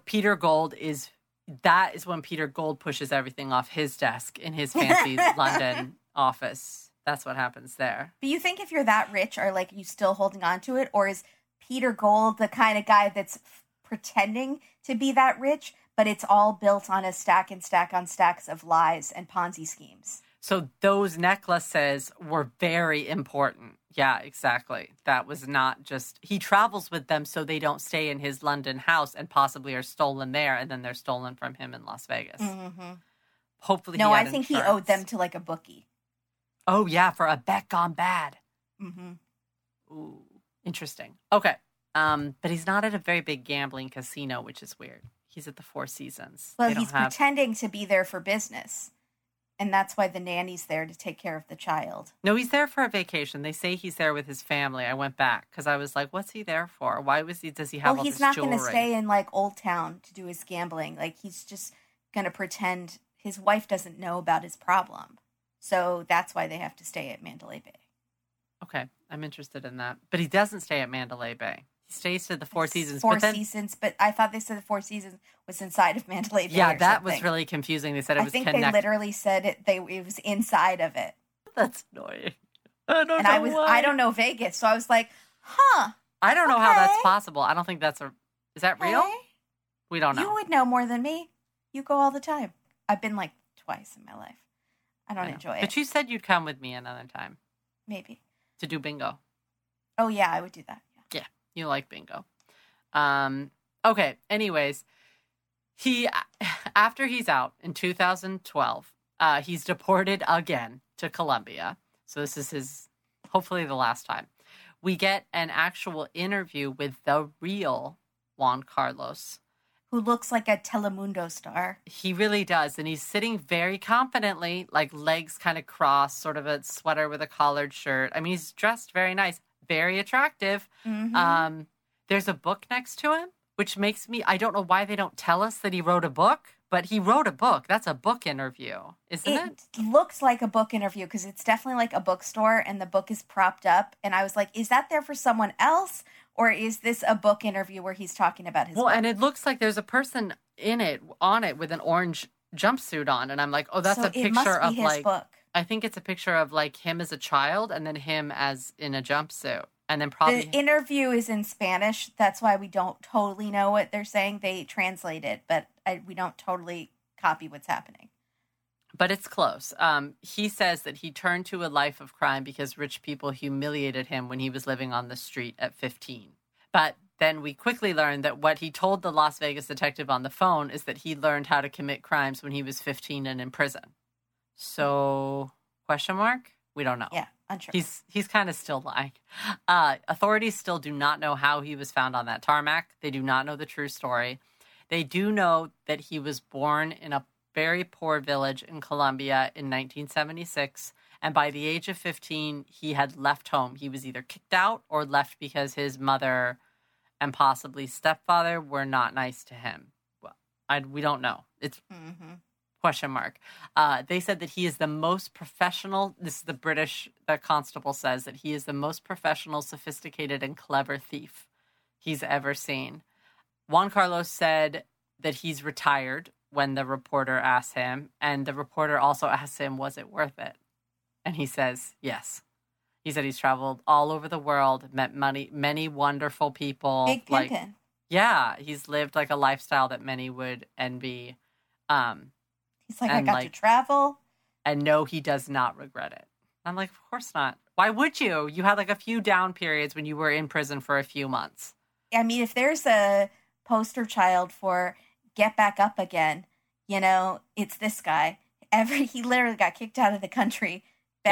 that is when Peter Gold pushes everything off his desk in his fancy London office. That's what happens there. But you think if you're that rich, are like you still holding on to it, or is Peter Gold the kind of guy that's pretending to be that rich, but it's all built on a stack and stack on stacks of lies and Ponzi schemes? So those necklaces were very important. Yeah, exactly. That was not just... He travels with them so they don't stay in his London house and possibly are stolen there, and then they're stolen from him in Las Vegas. Mm-hmm. Hopefully No, he I had think insurance. he owed them to like a bookie. Oh, yeah, for a bet gone bad. Mm-hmm. Ooh, interesting. Okay. But he's not at a very big gambling casino, which is weird. He's at the Four Seasons. Well, They don't he's have... pretending to be there for business. And that's why the nanny's there to take care of the child. No, he's there for a vacation. They say he's there with his family. I went back because I was like, what's he there for? Why does he have all he's this not jewelry? going to stay in like Old Town to do his gambling. Like he's just going to pretend his wife doesn't know about his problem. So that's why they have to stay at Mandalay Bay. Okay, I'm interested in that. But he doesn't stay at Mandalay Bay. He stays to the Four Seasons. Four but then, Seasons, but I thought they said the Four Seasons was inside of Mandalay Bay. yeah, or that something. was really confusing. They said it I was think connected. they literally said it was inside of it. That's annoying. I don't And know why. I don't know Vegas, so I was like, huh. I don't know how that's Okay. possible. I don't think that's is that real? Okay. We don't know. You would know more than me. You go all the time. I've been like twice in my life. I don't I know. enjoy it. But you said you'd come with me another time Maybe. to do bingo. Oh yeah, I would do that. Yeah. Yeah, you like bingo. Okay, anyways, after he's out in 2012, he's deported again to Colombia. So this is his, hopefully the last time. We get an actual interview with the real Juan Carlos. Who looks like a Telemundo star. He really does. And he's sitting very confidently, like legs kind of crossed, sort of a sweater with a collared shirt. I mean, he's dressed very nice, very attractive. Mm-hmm. There's a book next to him, which makes me, I don't know why they don't tell us that he wrote a book, but he wrote a book. That's a book interview, isn't it? It looks like a book interview because it's definitely like a bookstore and the book is propped up. And I was like, is that there for someone else? Or is this a book interview where he's talking about his Well, book? and it looks like there's a person on it with an orange jumpsuit on. And I'm like, oh, that's so a picture it must be of his like, book. I think it's a picture of like him as a child and then him as in a jumpsuit. And then probably... The interview is in Spanish. That's why we don't totally know what they're saying. They translate it, but we don't totally copy what's happening. But it's close. He says that he turned to a life of crime because rich people humiliated him when he was living on the street at 15. But then we quickly learned that what he told the Las Vegas detective on the phone is that he learned how to commit crimes when he was 15 and in prison. So, question mark? We don't know. Yeah, Unsure. He's kind of still lying. Authorities still do not know how he was found on that tarmac. They do not know the true story. They do know that he was born in a very poor village in Colombia in 1976. And by the age of 15, he had left home. He was either kicked out or left because his mother and possibly stepfather were not nice to him. Well, we don't know. It's question mark. They said that he is the most professional. This is the constable says that he is the most professional, sophisticated, and clever thief he's ever seen. Juan Carlos said that he's retired when the reporter asked him. And the reporter also asked him, was it worth it? And he says, yes. He said he's traveled all over the world, met many wonderful people. Big pimpin'. Yeah, he's lived like a lifestyle that many would envy. He's like, I got to travel. And no, he does not regret it. I'm like, of course not. Why would you? You had like a few down periods when you were in prison for a few months. I mean, if there's a poster child for get back up again, it's this guy. He literally got kicked out of the country.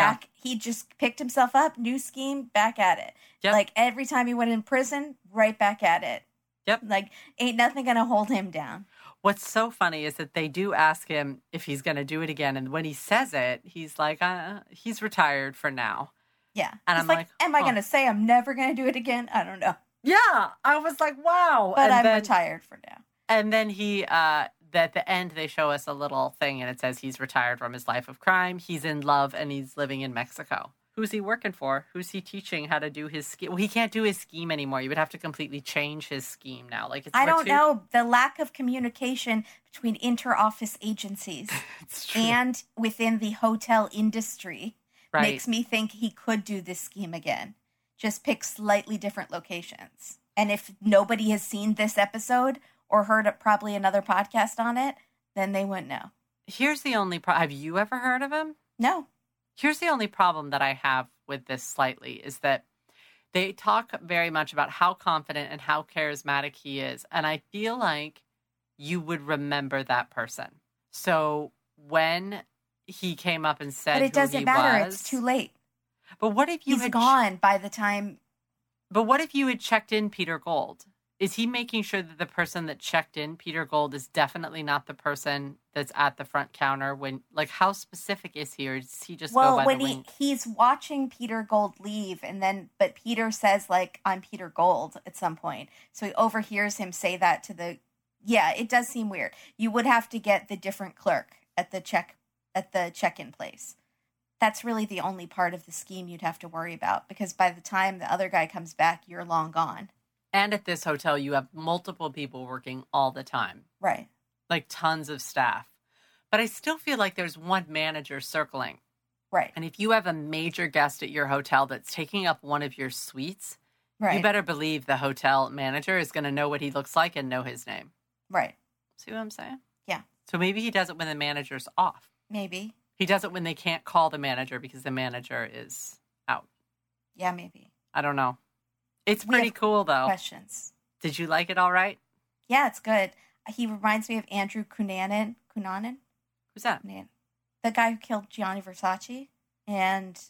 He just picked himself up, new scheme, back at it. Yep. Like every time he went in prison, right back at it. Yep. Like ain't nothing gonna hold him down. What's so funny is that they do ask him if he's gonna do it again, and when he says it, he's like, he's retired for now. Yeah. And he's I'm like, am I gonna say I'm never gonna do it again? I don't know. Yeah, I was like, wow. But I'm retired for now. And then he, at the end, they show us a little thing, and it says he's retired from his life of crime. He's in love, and he's living in Mexico. Who's he working for? Who's he teaching how to do his scheme? Well, he can't do his scheme anymore. You would have to completely change his scheme now. I don't know. The lack of communication between inter-office agencies and within the hotel industry makes me think he could do this scheme again. Just pick slightly different locations. And if nobody has seen this episode or heard probably another podcast on it, then they wouldn't know. Here's the only problem. Have you ever heard of him? No. Here's the only problem that I have with this slightly is that they talk very much about how confident and how charismatic he is. And I feel like you would remember that person. So when he came up and said, but it doesn't matter. It's too late. But what if he's gone by the time? But what if you had checked in Peter Gold? Is he making sure that the person that checked in Peter Gold is definitely not the person that's at the front counter? When, like, how specific is he, or does he just go by the wing? He's watching Peter Gold leave, but Peter says, like, I'm Peter Gold at some point, so he overhears him say that to the. Yeah, it does seem weird. You would have to get the different clerk at the check-in place. That's really the only part of the scheme you'd have to worry about, because by the time the other guy comes back, you're long gone. And at this hotel, you have multiple people working all the time. Right. Like tons of staff. But I still feel like there's one manager circling. Right. And if you have a major guest at your hotel that's taking up one of your suites, you better believe the hotel manager is going to know what he looks like and know his name. Right. See what I'm saying? Yeah. So maybe he does it when the manager's off. Maybe. He does it when they can't call the manager because the manager is out. Yeah, maybe. I don't know. It's pretty cool, though. Questions. Did you like it all right? Yeah, it's good. He reminds me of Andrew Cunanan. Cunanan? Who's that? The guy who killed Gianni Versace. And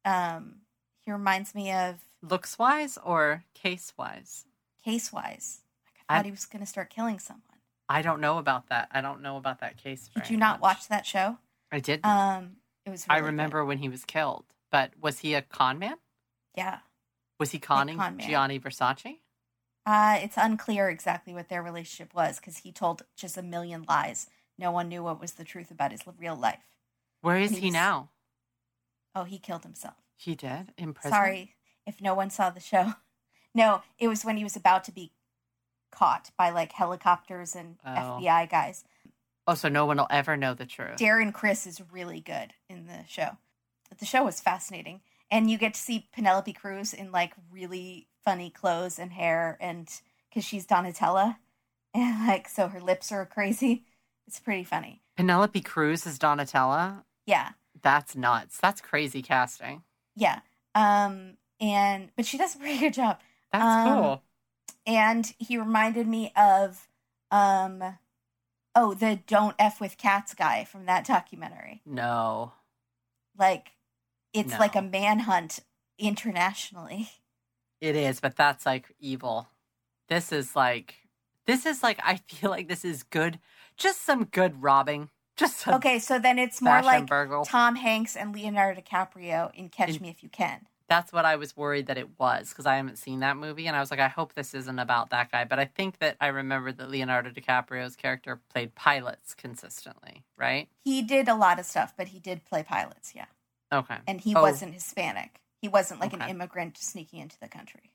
he reminds me of... Looks-wise or case-wise? Case-wise. I thought he was going to start killing someone. I don't know about that. I don't know about that case. Did you not watch that show? I did. It was really I remember good. when he was killed. But was he a con man? Yeah. Was he conning Gianni Versace? It's unclear exactly what their relationship was because he told just a million lies. No one knew what was the truth about his real life. Where is he now? Oh, he killed himself. He did? In prison? Sorry if no one saw the show. No, it was when he was about to be caught by like helicopters and FBI guys. Oh, so no one will ever know the truth. Darren Criss is really good in the show. But the show was fascinating. And you get to see Penelope Cruz in like really funny clothes and hair, and because she's Donatella, and like so her lips are crazy. It's pretty funny. Penelope Cruz is Donatella? Yeah. That's nuts. That's crazy casting. Yeah. But she does a pretty good job. That's cool. And he reminded me of the Don't F with Cats guy from that documentary. No. Like it's No. like a manhunt internationally. It is, but that's like evil. This is like I feel like this is good. Just some good robbing. Just some Okay, so then it's more bash and like burgle. Tom Hanks and Leonardo DiCaprio in Catch Me If You Can. That's what I was worried that it was, because I haven't seen that movie, and I was like, I hope this isn't about that guy. But I think that I remember that Leonardo DiCaprio's character played pilots consistently, right? He did a lot of stuff, but he did play pilots, yeah. Okay. And he Oh, wasn't Hispanic. He wasn't like an Okay. immigrant sneaking into the country.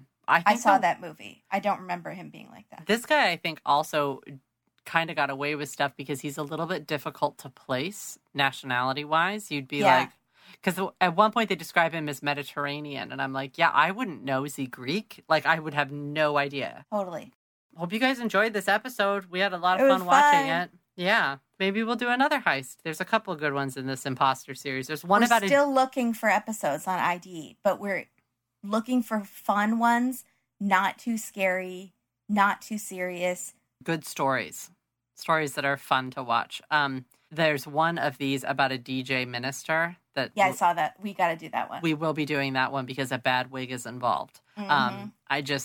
I I saw that movie. I don't remember him being like that. This guy, I think, also kind of got away with stuff because he's a little bit difficult to place nationality-wise. You'd be Yeah. like... Because at one point they describe him as Mediterranean, and I'm like, yeah, I wouldn't know. Is he Greek? Like, I would have no idea. Totally. Hope you guys enjoyed this episode. We had a lot It of was fun watching fun. it. Yeah. Maybe we'll do another heist. There's a couple of good ones in this imposter series. There's one We're about still looking for episodes on IDE, but we're looking for fun ones, not too scary, not too serious. good stories. Stories that are fun to watch. There's one of these about a DJ minister that Yeah, I saw that. We got to do that one. we will be doing that one because a bad wig is involved. Mhm.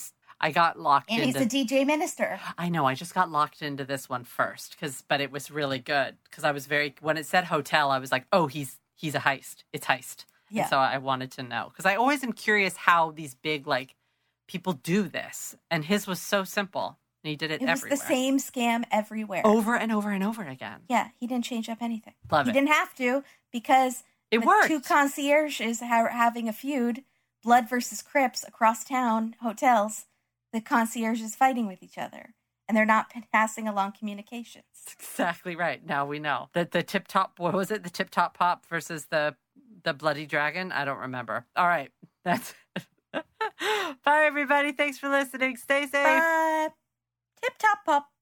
I got locked And he's into... a DJ minister. I know. I just got locked into this one first, but it was really good because I was when it said hotel, I was like, oh, he's a heist. It's heist. Yeah. And so I wanted to know because I always am curious how these big people do this, and his was so simple, and he did it It was everywhere, the same scam everywhere. over and over and over again. Yeah, he didn't change up anything. Love he it. didn't have to because It with worked. two concierges having a feud, Blood versus Crips across town hotels. The concierges fighting with each other, and they're not passing along communications. Exactly right. Now we know that the Tip Top. What was it? The Tip Top Pop versus the Bloody Dragon. I don't remember. All right, that's. Bye, everybody. Thanks for listening. Stay safe. Tip top pop.